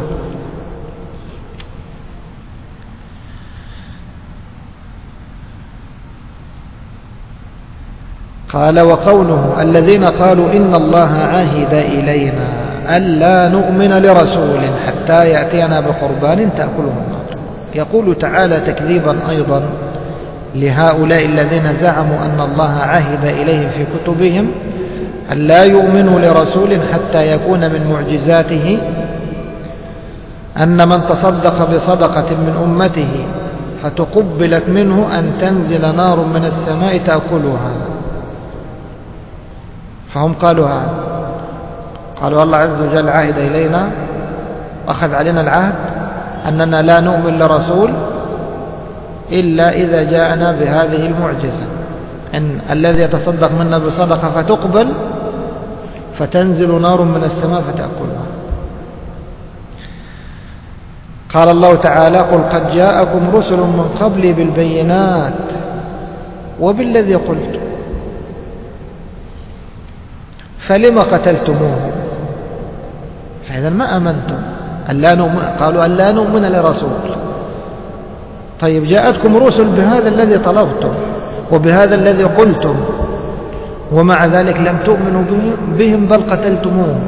قال وقوله الذين قالوا إن الله عهد إلينا ألا نؤمن لرسول حتى يأتينا بقربان تأكله النار. يقول تعالى تكذيبا أيضا لهؤلاء الذين زعموا أن الله عهد إليهم في كتبهم ألا يؤمنوا لرسول حتى يكون من معجزاته أن من تصدق بصدقة من أمته فتقبلت منه أن تنزل نار من السماء تأكلها. فهم قالوا هذا، قالوا الله عز وجل عهد إلينا وأخذ علينا العهد أننا لا نؤمن لرسول إلا إذا جاءنا بهذه المعجزة، أن الذي يتصدق منا بصدقة فتقبل فتنزل نار من السماء فتأكلها. قال الله تعالى قل قد جاءكم رسل من قبلي بالبينات وبالذي قلت. فلما قتلتموه؟ فإذا ما أمنتم. قالوا أن لا نؤمن لرسول. طيب جاءتكم رسل بهذا الذي طلبتم وبهذا الذي قلتم، ومع ذلك لم تؤمنوا بهم بل قتلتموهم.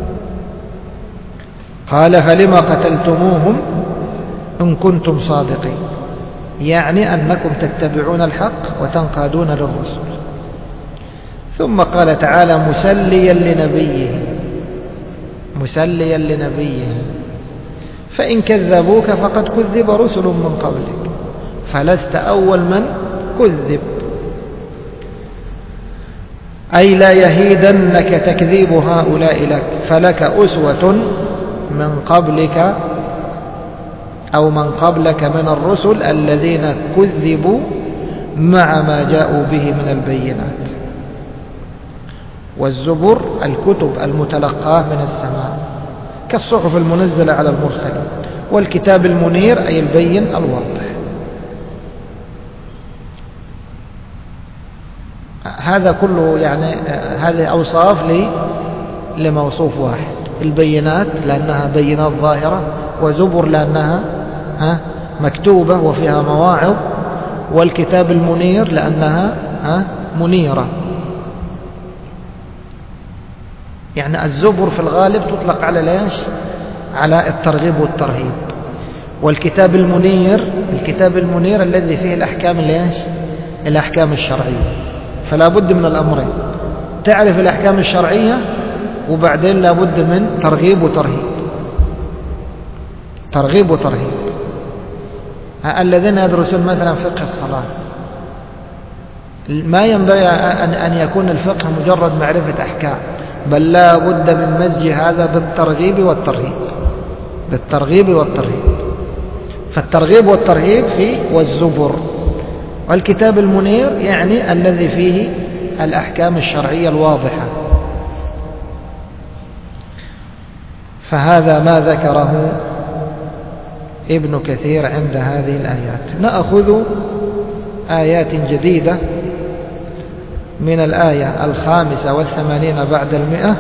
قال فلما قتلتموهم إن كنتم صادقين، يعني أنكم تتبعون الحق وتنقادون للرسل. ثم قال تعالى مسليا لنبيه فإن كذبوك فقد كذب رسل من قبلك فلست أول من كذب، أي لا يهيدنك تكذيب هؤلاء لك، فلك أسوة من قبلك أو من قبلك من الرسل الذين كذبوا مع ما جاءوا به من البينات. والزبر الكتب المتلقاة من السماء كالصحف المنزلة على المرسلين، والكتاب المنير أي البين الواضح. هذا كله يعني هذه أوصاف لموصوف واحد. البينات لأنها بينات ظاهرة، وزبر لأنها مكتوبة وفيها مواعظ، والكتاب المنير لأنها منيرة. يعني الزبر في الغالب تطلق على ليش؟ على الترغيب والترهيب. والكتاب المنير الذي فيه الأحكام ليش؟ الأحكام الشرعية. فلا بد من الأمرين، تعرف الأحكام الشرعية وبعدين لا بد من ترغيب وترهيب. الذين يدرسون مثلا فقه الصلاة ما ينبغي أن يكون الفقه مجرد معرفة أحكام، بل لا بد من مزج هذا بالترغيب والترهيب. فالترغيب والترهيب في والزبر. والكتاب المنير يعني الذي فيه الأحكام الشرعية الواضحة. فهذا ما ذكره ابن كثير عند هذه الآيات. نأخذ آيات جديدة من الآية 85 بعد 100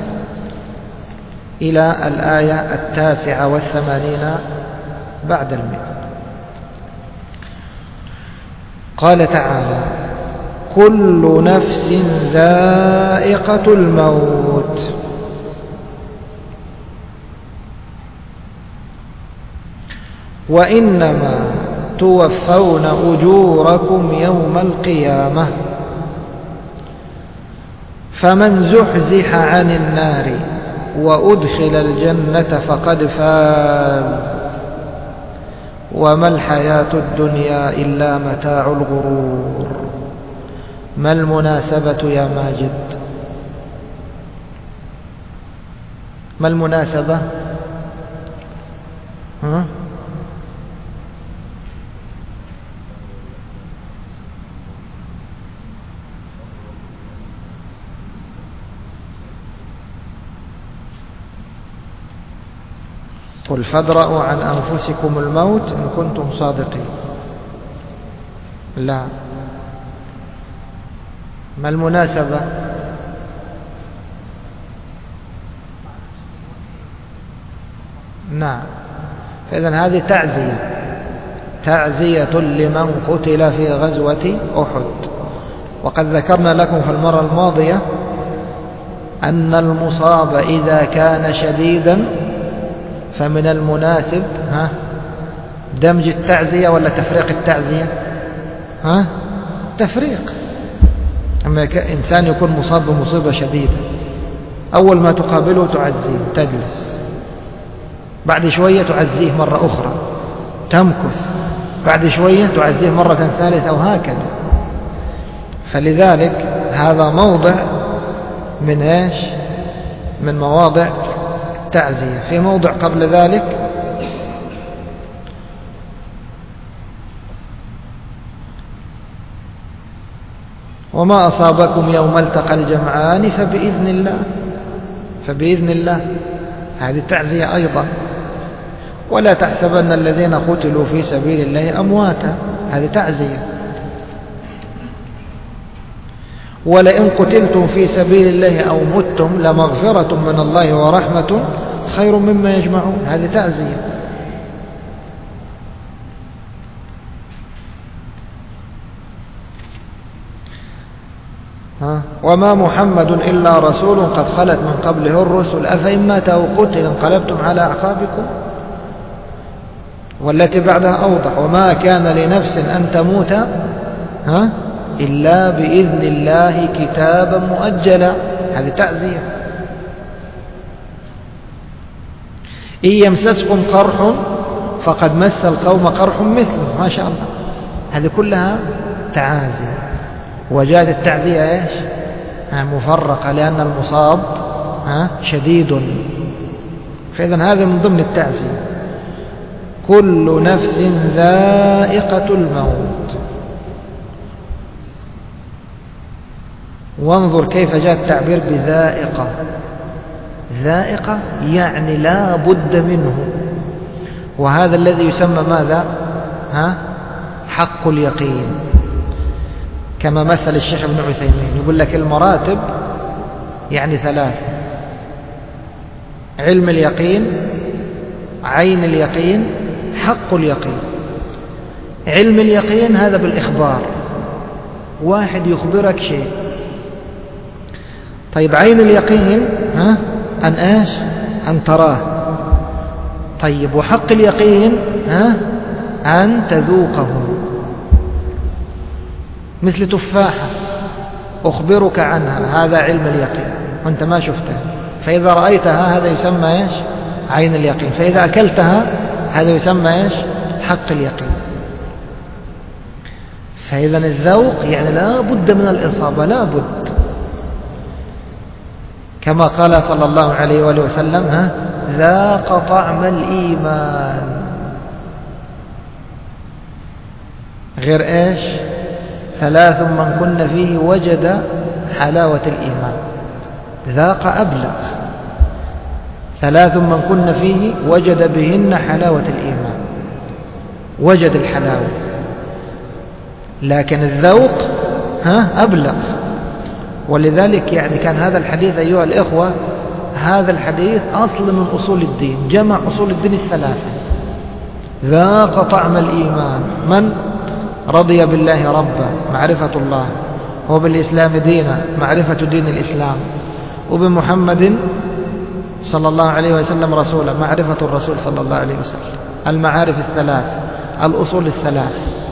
إلى الآية 89 بعد 100. قال تعالى: كل نفس ذائقة الموت وإنما توفون أجوركم يوم القيامة فمن زحزح عن النار وأدخل الجنة فقد فاز وما الحياة الدنيا إلا متاع الغرور. ما المناسبة يا ماجد؟ ما المناسبة؟ قل فادرءوا عن أنفسكم الموت إن كنتم صادقين. لا. ما المناسبة؟ نعم. فإذن هذه تعزية لمن قتل في غزوة أحد. وقد ذكرنا لكم في المرة الماضية أن المصاب إذا كان شديدا فمن المناسب دمج التعزية ولا تفريق التعزية؟ تفريق. أما إنسان يكون مصاب بمصيبة شديدة، أول ما تقابله تعزيه، تجلس، بعد شوية تعزيه مرة أخرى، تمكث، بعد شوية تعزيه مرة ثالثة، وهكذا. فلذلك هذا موضع من إيش؟ من مواضع التعزية. في موضع قبل ذلك وما أصابكم يوم التقى الجمعان فبإذن الله. هذه تعزية أيضا. ولا تحسبن الذين قتلوا في سبيل الله أمواتا، هذه تعزية. ولئن قتلتم في سبيل الله أو متم لمغفرة من الله ورحمة خير مما يجمعون. هذه تعزية. وما محمد إلا رسول قد خلت من قبله الرسل أفإن مات أو قتل انقلبتم على أعقابكم. والتي بعدها أوضح وما كان لنفس أن تموت إلا بإذن الله كتابا مؤجلا. هذه تعزية. إن يمسسكم قرح فقد مس القوم قرح مثله. ما شاء الله. هذه كلها تعازي. وجاءت التعزية إيش؟ مفرقة لأن المصاب شديد. فإذن هذا من ضمن التعزية. كل نفس ذائقة الموت. وانظر كيف جاء التعبير بذائقة. ذائقة يعني لا بد منه. وهذا الذي يسمى ماذا؟ حق اليقين. كما مثل الشيخ ابن عثيمين يقول لك المراتب يعني 3: علم اليقين، عين اليقين، حق اليقين. علم اليقين هذا بالإخبار، واحد يخبرك شيء. طيب عين اليقين أن إيش؟ أن تراه. طيب وحق اليقين أن تذوقه. مثل تفاحة أخبرك عنها، هذا علم اليقين وأنت ما شفتها، فإذا رأيتها هذا يسمى إيش؟ عين اليقين. فإذا أكلتها هذا يسمى إيش؟ حق اليقين. فإذا الذوق يعني لا بد من الإصابة، لا بد. كما قال صلى الله عليه وآله وسلم ذاق طعم الإيمان. غير إيش؟ 3 من كن فيه وجد حلاوة الإيمان. ذاق أبلغ. 3 من كن فيه وجد بهن حلاوة الإيمان. وجد الحلاوة. لكن الذوق أبلغ. ولذلك يعني كان هذا الحديث أيها الإخوة، هذا الحديث أصل من أصول الدين، جمع أصول الدين 3. ذاق طعم الإيمان من رضي بالله ربا، معرفة الله، وبالإسلام دينا، معرفة دين الإسلام، وبمحمد صلى الله عليه وسلم رسولا، معرفة الرسول صلى الله عليه وسلم. المعارف 3، الأصول 3.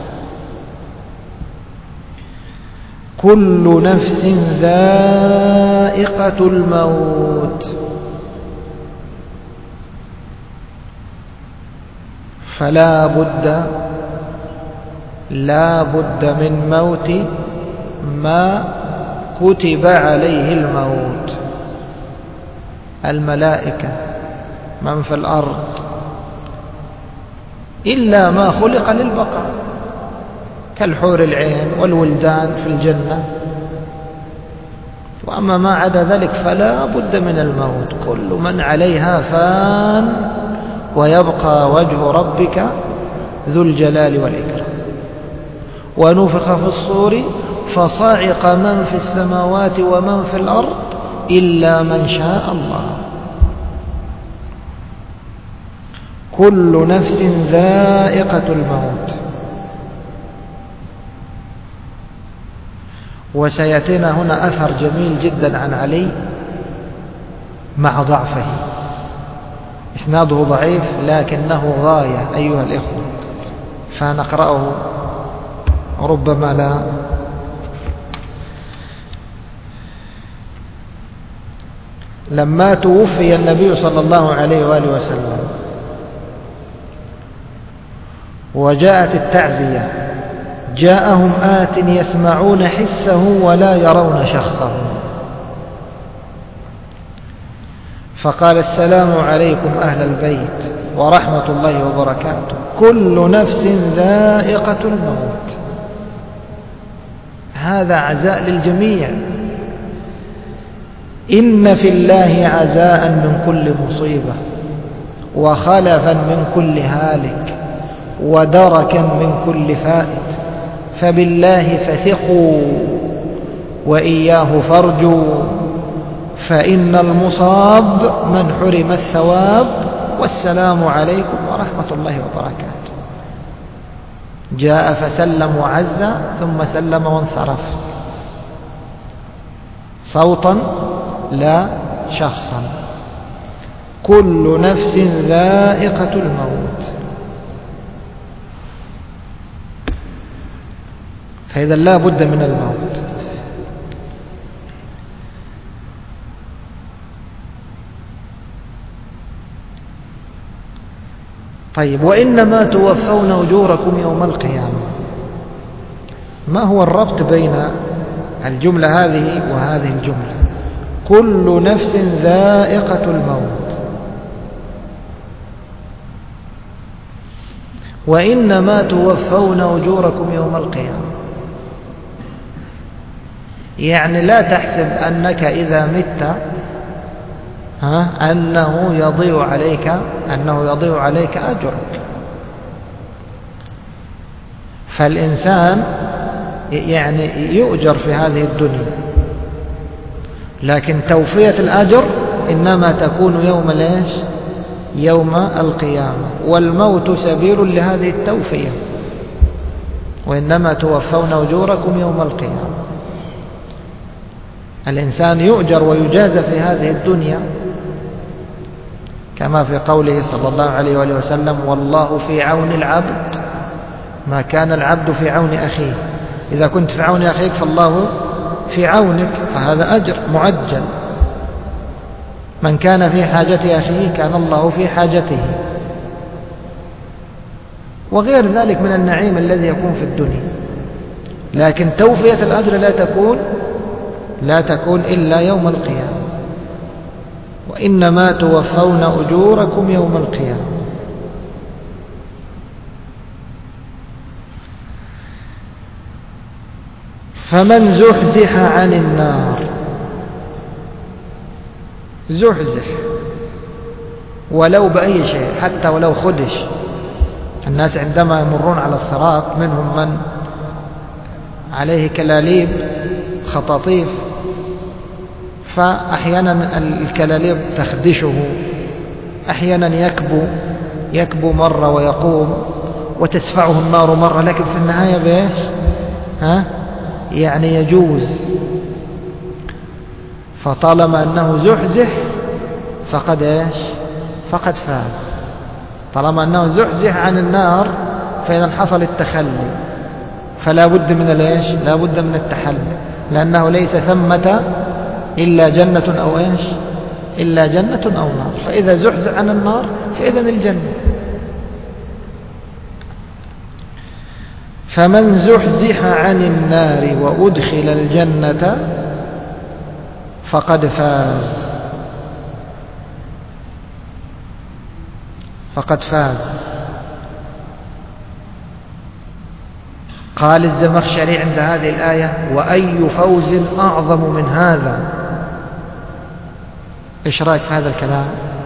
كل نفس ذائقة الموت. فلا بد من موت ما كتب عليه الموت. الملائكة، من في الأرض، إلا ما خلق للبقاء كالحور العين والولدان في الجنة. وأما ما عدا ذلك فلا بد من الموت. كل من عليها فان ويبقى وجه ربك ذو الجلال والإكرام. ونفخ في الصور فصعق من في السماوات ومن في الأرض إلا من شاء الله. كل نفس ذائقة الموت. وسيأتينا هنا أثر جميل جدا عن علي مع ضعفه، إسناده ضعيف لكنه غاية أيها الإخوة، فنقرأه ربما لا. لما توفي النبي صلى الله عليه وآله وسلم وجاءت التعزية، جاءهم آت يسمعون حسه ولا يرون شخصه، فقال السلام عليكم أهل البيت ورحمة الله وبركاته. كل نفس ذائقة الموت. هذا عزاء للجميع. إن في الله عزاء من كل مصيبة، وخلفا من كل هالك، ودركا من كل فائت، فبالله فثقوا وإياه فارجوا فإن المصاب من حرم الثواب والسلام عليكم ورحمة الله وبركاته. جاء فسلم وعز ثم سلم وانصرف، صوتا لا شخصا. كل نفس ذائقة الموت. فإذا لا بد من الموت. طيب، وإنما توفون أجوركم يوم القيامة. ما هو الربط بين الجملة هذه وهذه الجملة؟ كل نفس ذائقة الموت، وإنما توفون أجوركم يوم القيامة. يعني لا تحسب أنك إذا مت أنه يضيع عليك أجرك. فالإنسان يعني يؤجر في هذه الدنيا، لكن توفية الأجر إنما تكون يوم القيامة، والموت سبيل لهذه التوفية. وإنما توفون أجوركم يوم القيامة. الإنسان يؤجر ويجازى في هذه الدنيا، كما في قوله صلى الله عليه وآله وسلم: والله في عون العبد ما كان العبد في عون أخيه. إذا كنت في عون أخيك فالله في عونك، فهذا أجر معجل. من كان في حاجة أخيه كان الله في حاجته، وغير ذلك من النعيم الذي يكون في الدنيا. لكن توفية الأجر لا تكون إلا يوم القيامة. وإنما توفون أجوركم يوم القيامة. فمن زحزح عن النار، زحزح ولو بأي شيء، حتى ولو خدش. الناس عندما يمرون على الصراط منهم من عليه كلاليب خطاطيف، فأحيانا الكلاليب تخدشه، أحيانا يكبو مرة ويقوم، وتدفعه النار مرة، لكن في النهاية بإيش؟ يعني يجوز. فطالما أنه زحزح فقد فاز. طالما أنه زحزح عن النار فإذا حصل التخلي، فلا بد من لا بد من التحلي، لأنه ليس ثمة إلا جنة أو نار. فإذا زحزح عن النار فإذن الجنة. فمن زحزح عن النار وأدخل الجنة فقد فاز. قال الزمخشري عند هذه الآية: وأي فوز أعظم من هذا. إيش رأيك في هذا الكلام؟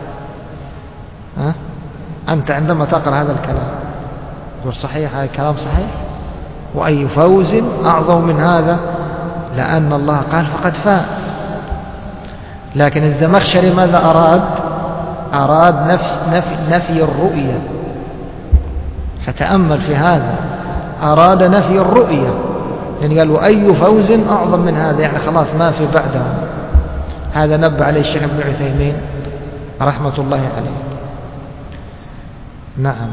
أنت عندما تقرأ هذا الكلام تقول صحيح، هذا الكلام صحيح. وأي فوز أعظم من هذا، لأن الله قال فقد فاز. لكن الزمخشري ماذا أراد نفي الرؤية. فتأمل في هذا، أراد نفي الرؤية، يعني قال وأي فوز أعظم من هذا، يعني خلاص ما في بعده. هذا نبه عليه الشيخ ابن عثيمين رحمة الله عليه. نعم.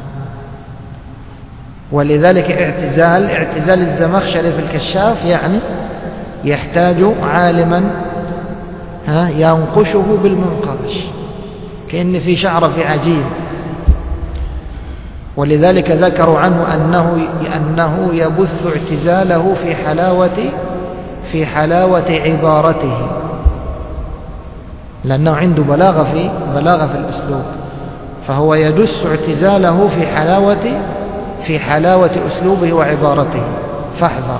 ولذلك اعتزال الزمخشري في الكشاف يعني يحتاج عالما ينقشه بالمنقرش، كأن في شعر في عجين. ولذلك ذكروا عنه أنه يبث اعتزاله في حلاوة عبارته، لأنه عنده بلاغة في الأسلوب، فهو يدس اعتزاله في حلاوة أسلوبه وعبارته، فاحذر.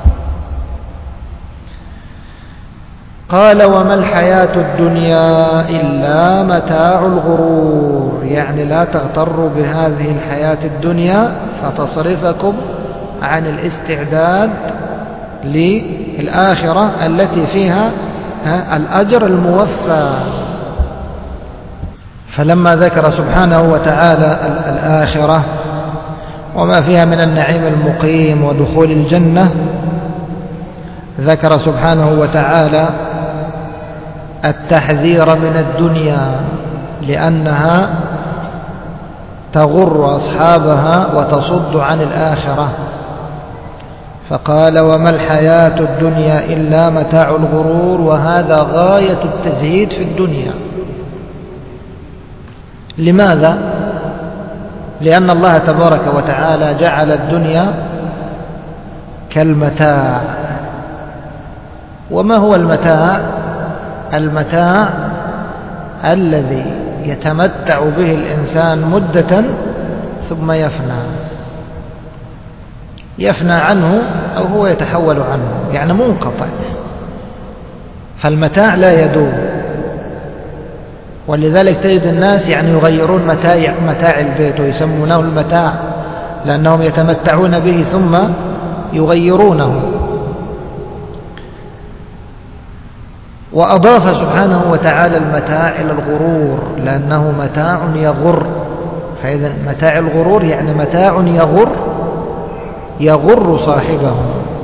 قال: وما الحياة الدنيا إلا متاع الغرور. يعني لا تغتروا بهذه الحياة الدنيا فتصرفكم عن الاستعداد الآخرة التي فيها الأجر الموفى. فلما ذكر سبحانه وتعالى الآخرة وما فيها من النعيم المقيم ودخول الجنة، ذكر سبحانه وتعالى التحذير من الدنيا لأنها تغر أصحابها وتصد عن الآخرة، فقال وما الحياة الدنيا إلا متاع الغرور، وهذا غاية التزهيد في الدنيا. لماذا؟ لأن الله تبارك وتعالى جعل الدنيا كالمتاع. وما هو المتاع؟ المتاع الذي يتمتع به الإنسان مدة ثم يفنى عنه أو هو يتحول عنه، يعني منقطع. فالمتاع لا يدوم، ولذلك تجد الناس يعني يغيرون متاع البيت ويسمونه المتاع، لأنهم يتمتعون به ثم يغيرونه. وأضاف سبحانه وتعالى المتاع إلى الغرور لأنه متاع يغر. فإذا متاع الغرور يعني متاع يغر صاحبه،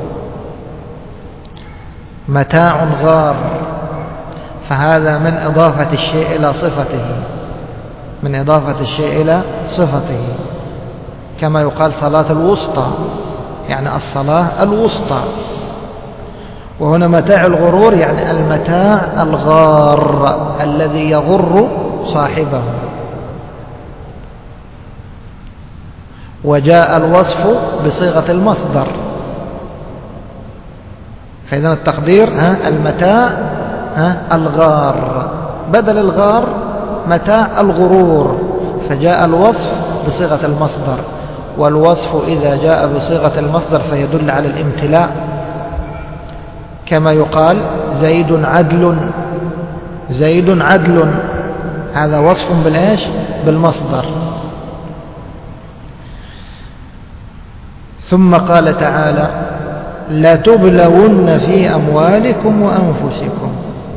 متاع غار. فهذا من إضافة الشيء إلى صفته، من إضافة الشيء إلى صفته، كما يقال صلاة الوسطى، يعني الصلاة الوسطى. وهنا متاع الغرور يعني المتاع الغار الذي يغر صاحبه. وجاء الوصف بصيغة المصدر، فإذا التقدير المتاع الغار، بدل الغار متاع الغرور، فجاء الوصف بصيغة المصدر. والوصف إذا جاء بصيغة المصدر فيدل على الامتلاء، كما يقال زيد عدل، زيد عدل، هذا وصف بالإيش؟ بالمصدر. ثم قال تعالى لتبلون في أموالكم وأنفسكم.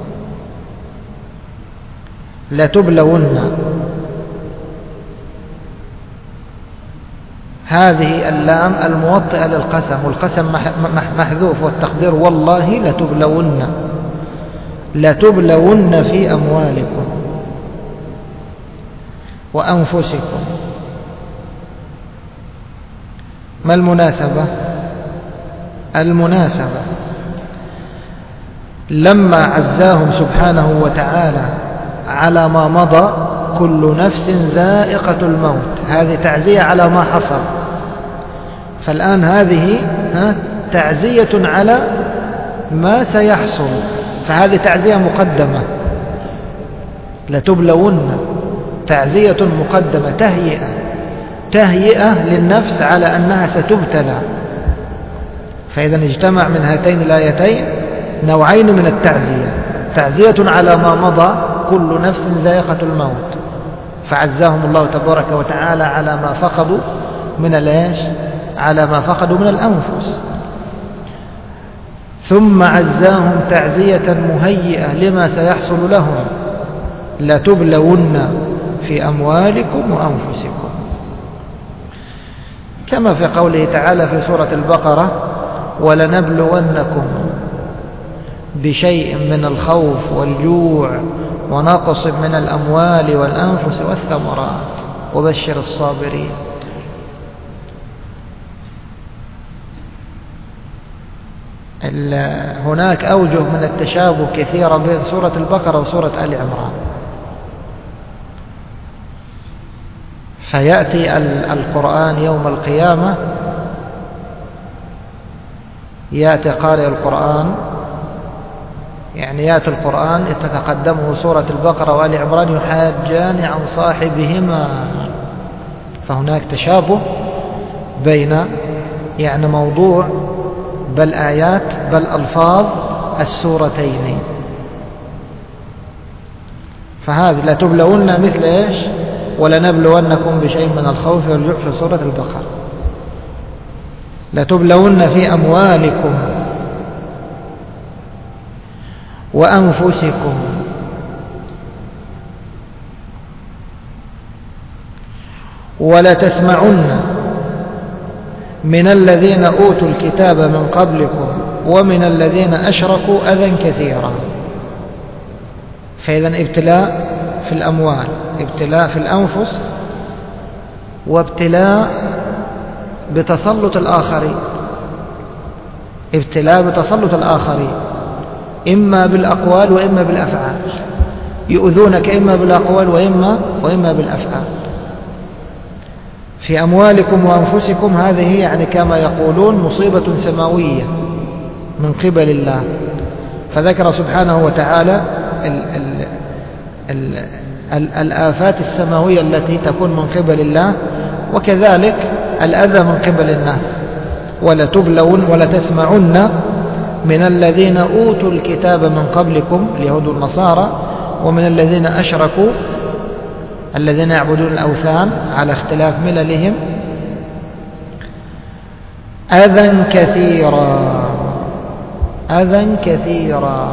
لتبلون، هذه اللام الموطئة للقسم، والقسم محذوف، والتقدير والله لتبلون، لتبلون في أموالكم وأنفسكم. ما المناسبة؟ المناسبة لما عزاهم سبحانه وتعالى على ما مضى، كل نفس ذائقة الموت، هذه تعزية على ما حصل. فالآن هذه تعزية على ما سيحصل، فهذه تعزية مقدمة. لتبلون تعزية مقدمة، تهيئة للنفس على أنها ستبتلى. فإذا اجتمع من هاتين الآيتين نوعين من التعزية، تعزية على ما مضى، كل نفس ذائقة الموت، فعزاهم الله تبارك وتعالى على ما فقدوا من الإيش؟ على ما فقدوا من الأنفس. ثم عزاهم تعزية مهيئة لما سيحصل لهم، لتبلون في أموالكم وأنفسكم، كما في قوله تعالى في سورة البقرة ولنبلونكم بشيء من الخوف والجوع ونقص من الأموال والأنفس والثمرات وبشر الصابرين. هناك أوجه من التشابه كثيرة بين سورة البقرة وسورة آل عمران. فيأتي القرآن يوم القيامة، يأتي قارئ القرآن، يعني يأتي القرآن تتقدمه سورة البقرة وآل عمران يحاجان عن صاحبهما، فهناك تشابه بين يعني موضوع بل آيات بل ألفاظ السورتين. فهذه لتبلون مثل إيش؟ ولنبلونكم بشيء من الخوف والجوع في سورة البقرة. لتبلون في أموالكم وأنفسكم. ولتسمعن من الذين أوتوا الكتاب من قبلكم ومن الذين أشركوا أذى كثيرا. فإذا ابتلاء في الأموال، ابتلاء في الأنفس، وابتلاء بتسلط الآخرين، ابتلاء بتسلط الآخرين إما بالأقوال وإما بالأفعال، يؤذونك إما بالأقوال وإما بالأفعال. في أموالكم وأنفسكم، هذه يعني كما يقولون مصيبة سماوية من قبل الله. فذكر سبحانه وتعالى الآفات السماوية التي تكون من قبل الله، وكذلك الأذى من قبل الناس. ولتبلون ولتسمعن من الذين أوتوا الكتاب من قبلكم، اليهود والنصارى، ومن الذين أشركوا الذين يعبدون الأوثان على اختلاف مللهم، أذى كثيرا، أذى كثيرا.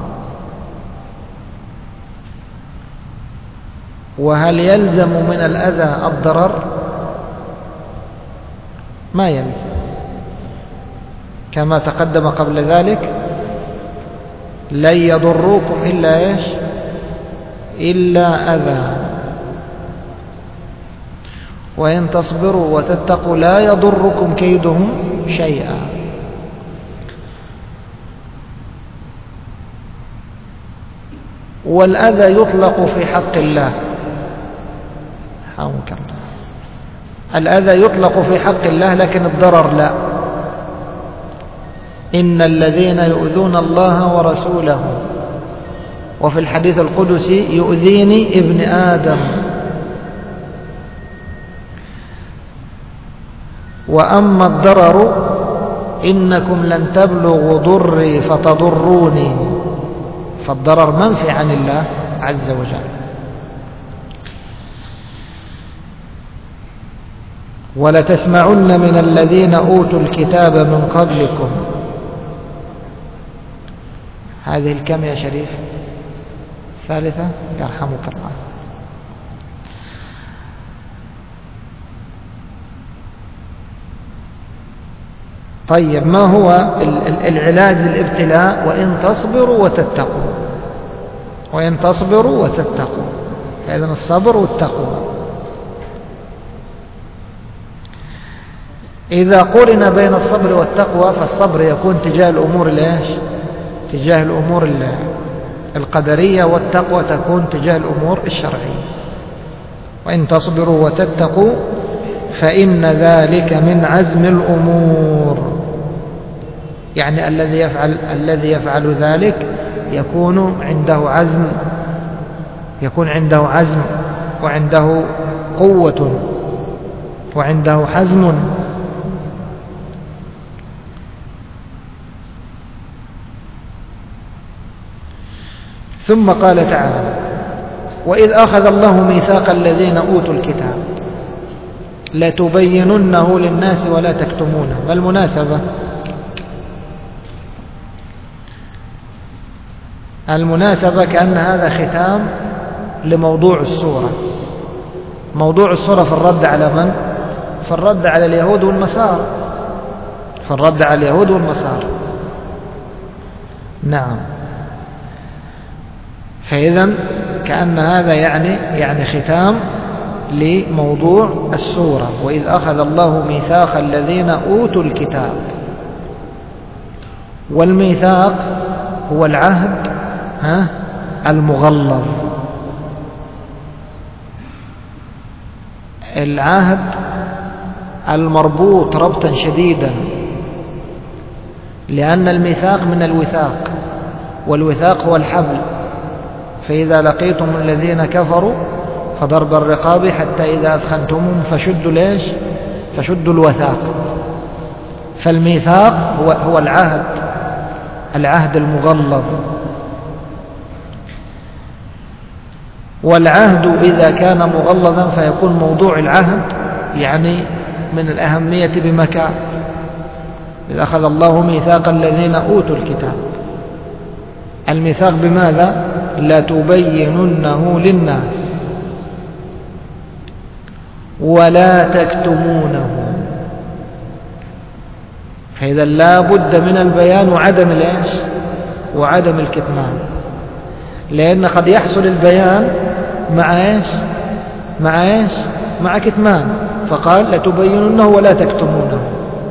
وهل يلزم من الأذى الضرر؟ ما يلزم، كما تقدم قبل ذلك: لن يضروكم إلا إيش؟ إلا أذى، وإن تصبروا وتتقوا لا يضركم كيدهم شيئا. والأذى يطلق في حق الله، الأذى يطلق في حق الله، لكن الضرر لا. إن الذين يؤذون الله ورسوله، وفي الحديث القدسي: يؤذيني ابن آدم. وأما الضرر: إنكم لن تبلغوا ضري فتضروني. فالضرر منفي عن الله عز وجل. ولتسمعن من الذين أوتوا الكتاب من قبلكم. هذه الكم يا شريف؟ ثالثة، يرحمك الله. طيب، ما هو العلاج للابتلاء؟ وإن تصبروا وتتقوا، وإن تصبروا وتتقوا. فإذا الصبر والتقوى. إذا قرن بين الصبر والتقوى، فالصبر يكون تجاه الأمور تجاه الأمور القدرية، والتقوى تكون تجاه الأمور الشرعية. وإن تصبروا وتتقوا فإن ذلك من عزم الأمور. يعني الذي يفعل ذلك يكون عنده عزم، وعنده قوة، وعنده حزم. ثم قال تعالى: وإذ أخذ الله ميثاق الذين أوتوا الكتاب لتبيننه للناس ولا تكتمونه. ما المناسبة؟ المناسبة كأن هذا ختام لموضوع السورة. موضوع السورة في الرد على من؟ في الرد على اليهود والنصارى، في الرد على اليهود والنصارى. نعم. فإذا كأن هذا يعني ختام لموضوع السورة. وإذ أخذ الله ميثاق الذين أوتوا الكتاب. والميثاق هو العهد المغلظ، العهد المربوط ربطا شديدا، لأن الميثاق من الوثاق، والوثاق هو الحبل. فإذا لقيتم الذين كفروا فضرب الرقاب حتى إذا أثخنتمهم فشدوا الوثاق. فالميثاق هو العهد المغلظ. والعهد إذا كان مغلظا فيكون موضوع العهد يعني من الأهمية بمكان. إذ أخذ الله ميثاق الذين أوتوا الكتاب، الميثاق بماذا؟ لتبيننه للناس ولا تكتمونه. فإذا لا بد من البيان وعدم الإيش؟ وعدم الكتمان، لأن قد يحصل البيان مع إيش؟ مع إيش؟ مع كتمان. فقال لتبيننه ولا تكتمونه.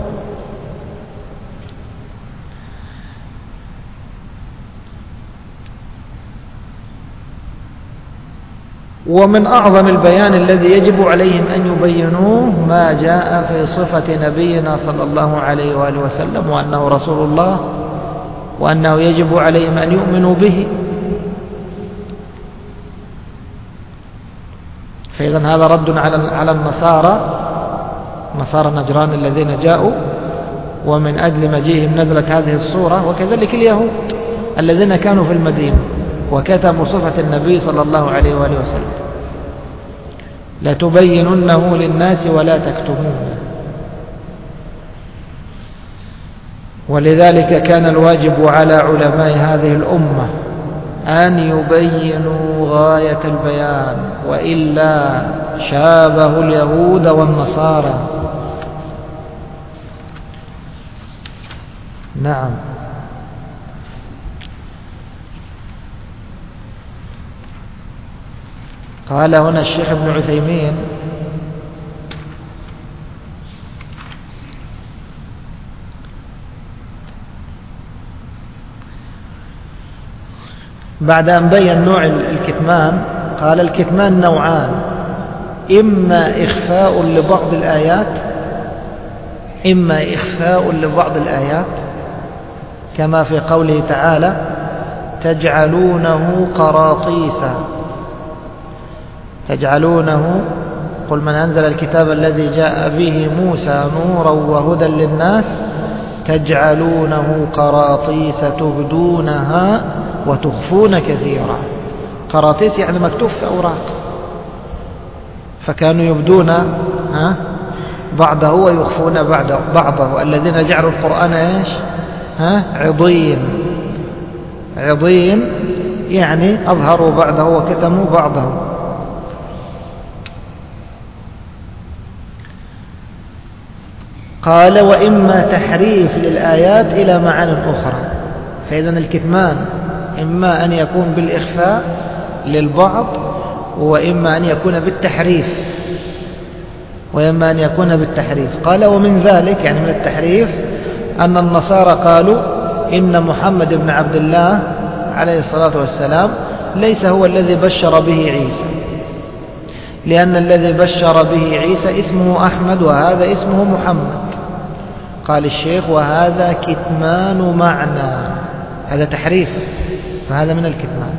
ومن أعظم البيان الذي يجب عليهم أن يبينوه ما جاء في صفة نبينا صلى الله عليه وآله وسلم، وأنه رسول الله، وأنه يجب عليهم أن يؤمنوا به. فإذا هذا رد على نصارى نجران الذين جاءوا ومن أجل مجيئهم نزلت هذه الصورة، وكذلك اليهود الذين كانوا في المدينة وكتموا صفة النبي صلى الله عليه وآله وسلم. لتبيننه للناس ولا تكتمونه. ولذلك كان الواجب على علماء هذه الأمة أن يبينوا غاية البيان، وإلا شابهوا اليهود والنصارى. نعم. قال هنا الشيخ ابن عثيمين: بعد أن بين نوع الكتمان قال: الكتمان نوعان، إما إخفاء لبعض الآيات كما في قوله تعالى: تجعلونه قراطيسا. تجعلونه، قل من أنزل الكتاب الذي جاء به موسى نورا وهدى للناس تجعلونه قراطيس تبدونها وتخفون كثيرا. قراطيس يعني مكتوب في أوراق، فكانوا يبدون بعضه ويخفون بعضه. الذين جعلوا القرآن إيش؟ عضين يعني أظهروا بعضه وكتموا بعضه. قال: وإما تحريف للآيات إلى معان أخرى. فإذا الكتمان إما أن يكون بالإخفاء للبعض، وإما أن يكون بالتحريف. قال: ومن ذلك يعني من التحريف أن النصارى قالوا إن محمد بن عبد الله عليه الصلاة والسلام ليس هو الذي بشر به عيسى، لأن الذي بشر به عيسى اسمه أحمد وهذا اسمه محمد. قال الشيخ: وهذا كتمان معنى، هذا تحريف، فهذا من الكتمان.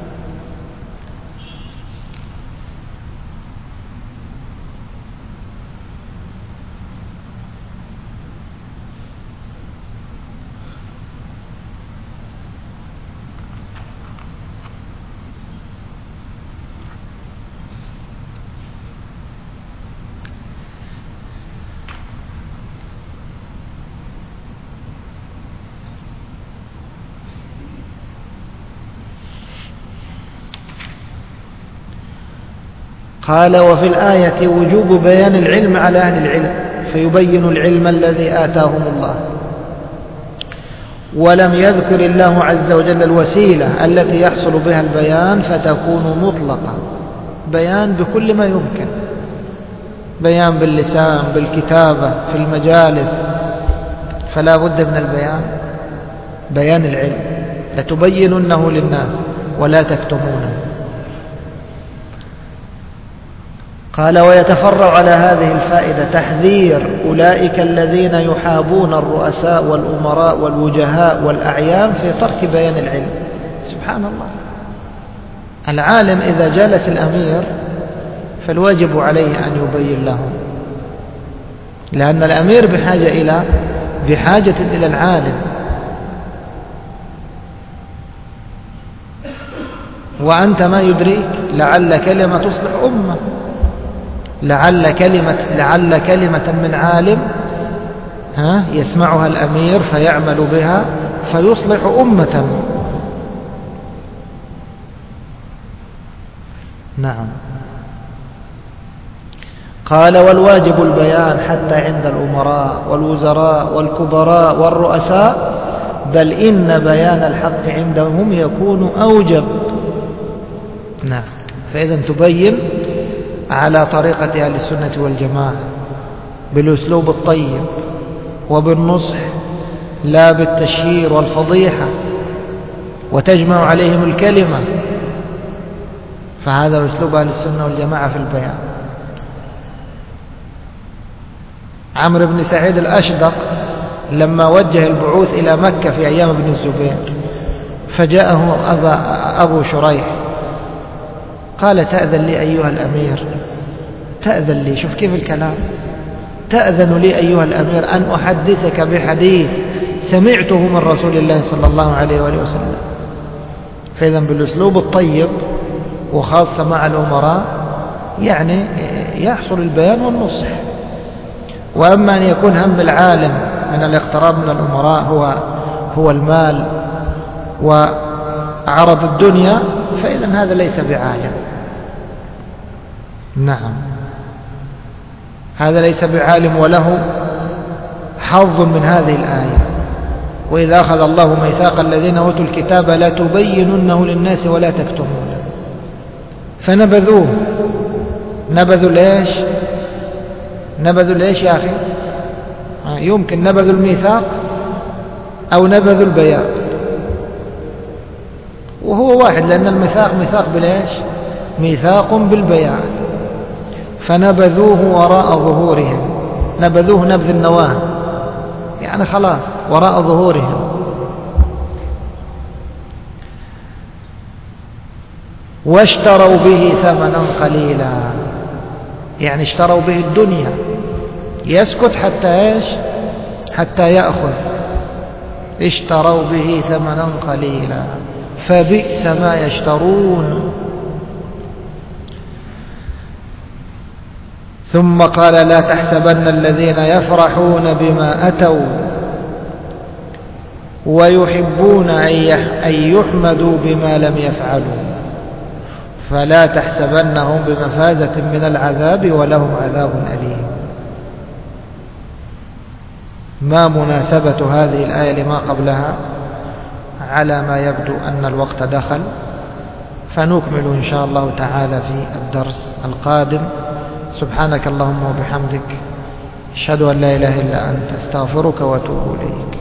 قال: وفي الآية وجوب بيان العلم على أهل العلم، فيبين العلم الذي آتاهم الله. ولم يذكر الله عز وجل الوسيلة التي يحصل بها البيان، فتكون مطلقة، بيان بكل ما يمكن، بيان باللسان، بالكتابة، في المجالس، فلا بد من البيان، بيان العلم. لتبيننه للناس ولا تكتمونه. قال: ويتفرع على هذه الفائدة تحذير أولئك الذين يحابون الرؤساء والأمراء والوجهاء والأعيان في ترك بيان العلم. سبحان الله، العالم إذا جالس الأمير فالواجب عليه أن يبين له، لأن الأمير بحاجة إلى العالم. وأنت ما يدريك، لعل كلمة تصلح أمة، لعل كلمة من عالم يسمعها الأمير فيعمل بها فيصلح أمة. نعم. قال والواجب البيان حتى عند الأمراء والوزراء والكبراء والرؤساء، بل إن بيان الحق عندهم يكون أوجب. نعم. فإذا تبين على طريقة أهل السنة والجماعة بالأسلوب الطيب وبالنصح، لا بالتشهير والفضيحة، وتجمع عليهم الكلمة. فهذا أسلوب أهل السنة والجماعة في البيان. عمرو بن سعيد الأشدق لما وجه البعوث إلى مكة في أيام ابن الزبير، فجاءه أبو شريح قال تأذن لي أيها الأمير، تأذن لي، شوف كيف الكلام، تأذن لي أيها الأمير أن أحدثك بحديث سمعته من رسول الله صلى الله عليه وآله وسلم. فإذا بالأسلوب الطيب وخاصة مع الأمراء يعني يحصل البيان والنصح. وأما أن يكون هم العالم من الاقتراب من الأمراء هو المال وعرض الدنيا، فإذا هذا ليس بعالم. نعم، هذا ليس بعالم وله حظ من هذه الآية. وإذا أخذ الله ميثاق الذين أوتوا الكتاب لا تبيننه للناس ولا تكتمونه، فنبذوه. نبذوا ليش؟ نبذوا ليش يا أخي؟ يمكن نبذوا الميثاق أو نبذوا البيان، وهو واحد، لأن الميثاق ميثاق بليش؟ ميثاق بالبيان. فنبذوه وراء ظهورهم، نبذوه نبذ النواه، يعني خلاص وراء ظهورهم. واشتروا به ثمنا قليلا، يعني اشتروا به الدنيا، يسكت حتى ايش؟ حتى يأخذ. اشتروا به ثمنا قليلا فبئس ما يشترون. ثم قال لا تحسبن الذين يفرحون بما أتوا ويحبون أن يحمدوا بما لم يفعلوا فلا تحسبنهم بمفازة من العذاب ولهم عذاب أليم. ما مناسبة هذه الآية لما قبلها؟ على ما يبدو أن الوقت دخل، فنكمل إن شاء الله تعالى في الدرس القادم. سبحانك اللهم وبحمدك، أشهد أن لا إله إلا أنت، أستغفرك وأتوب إليك.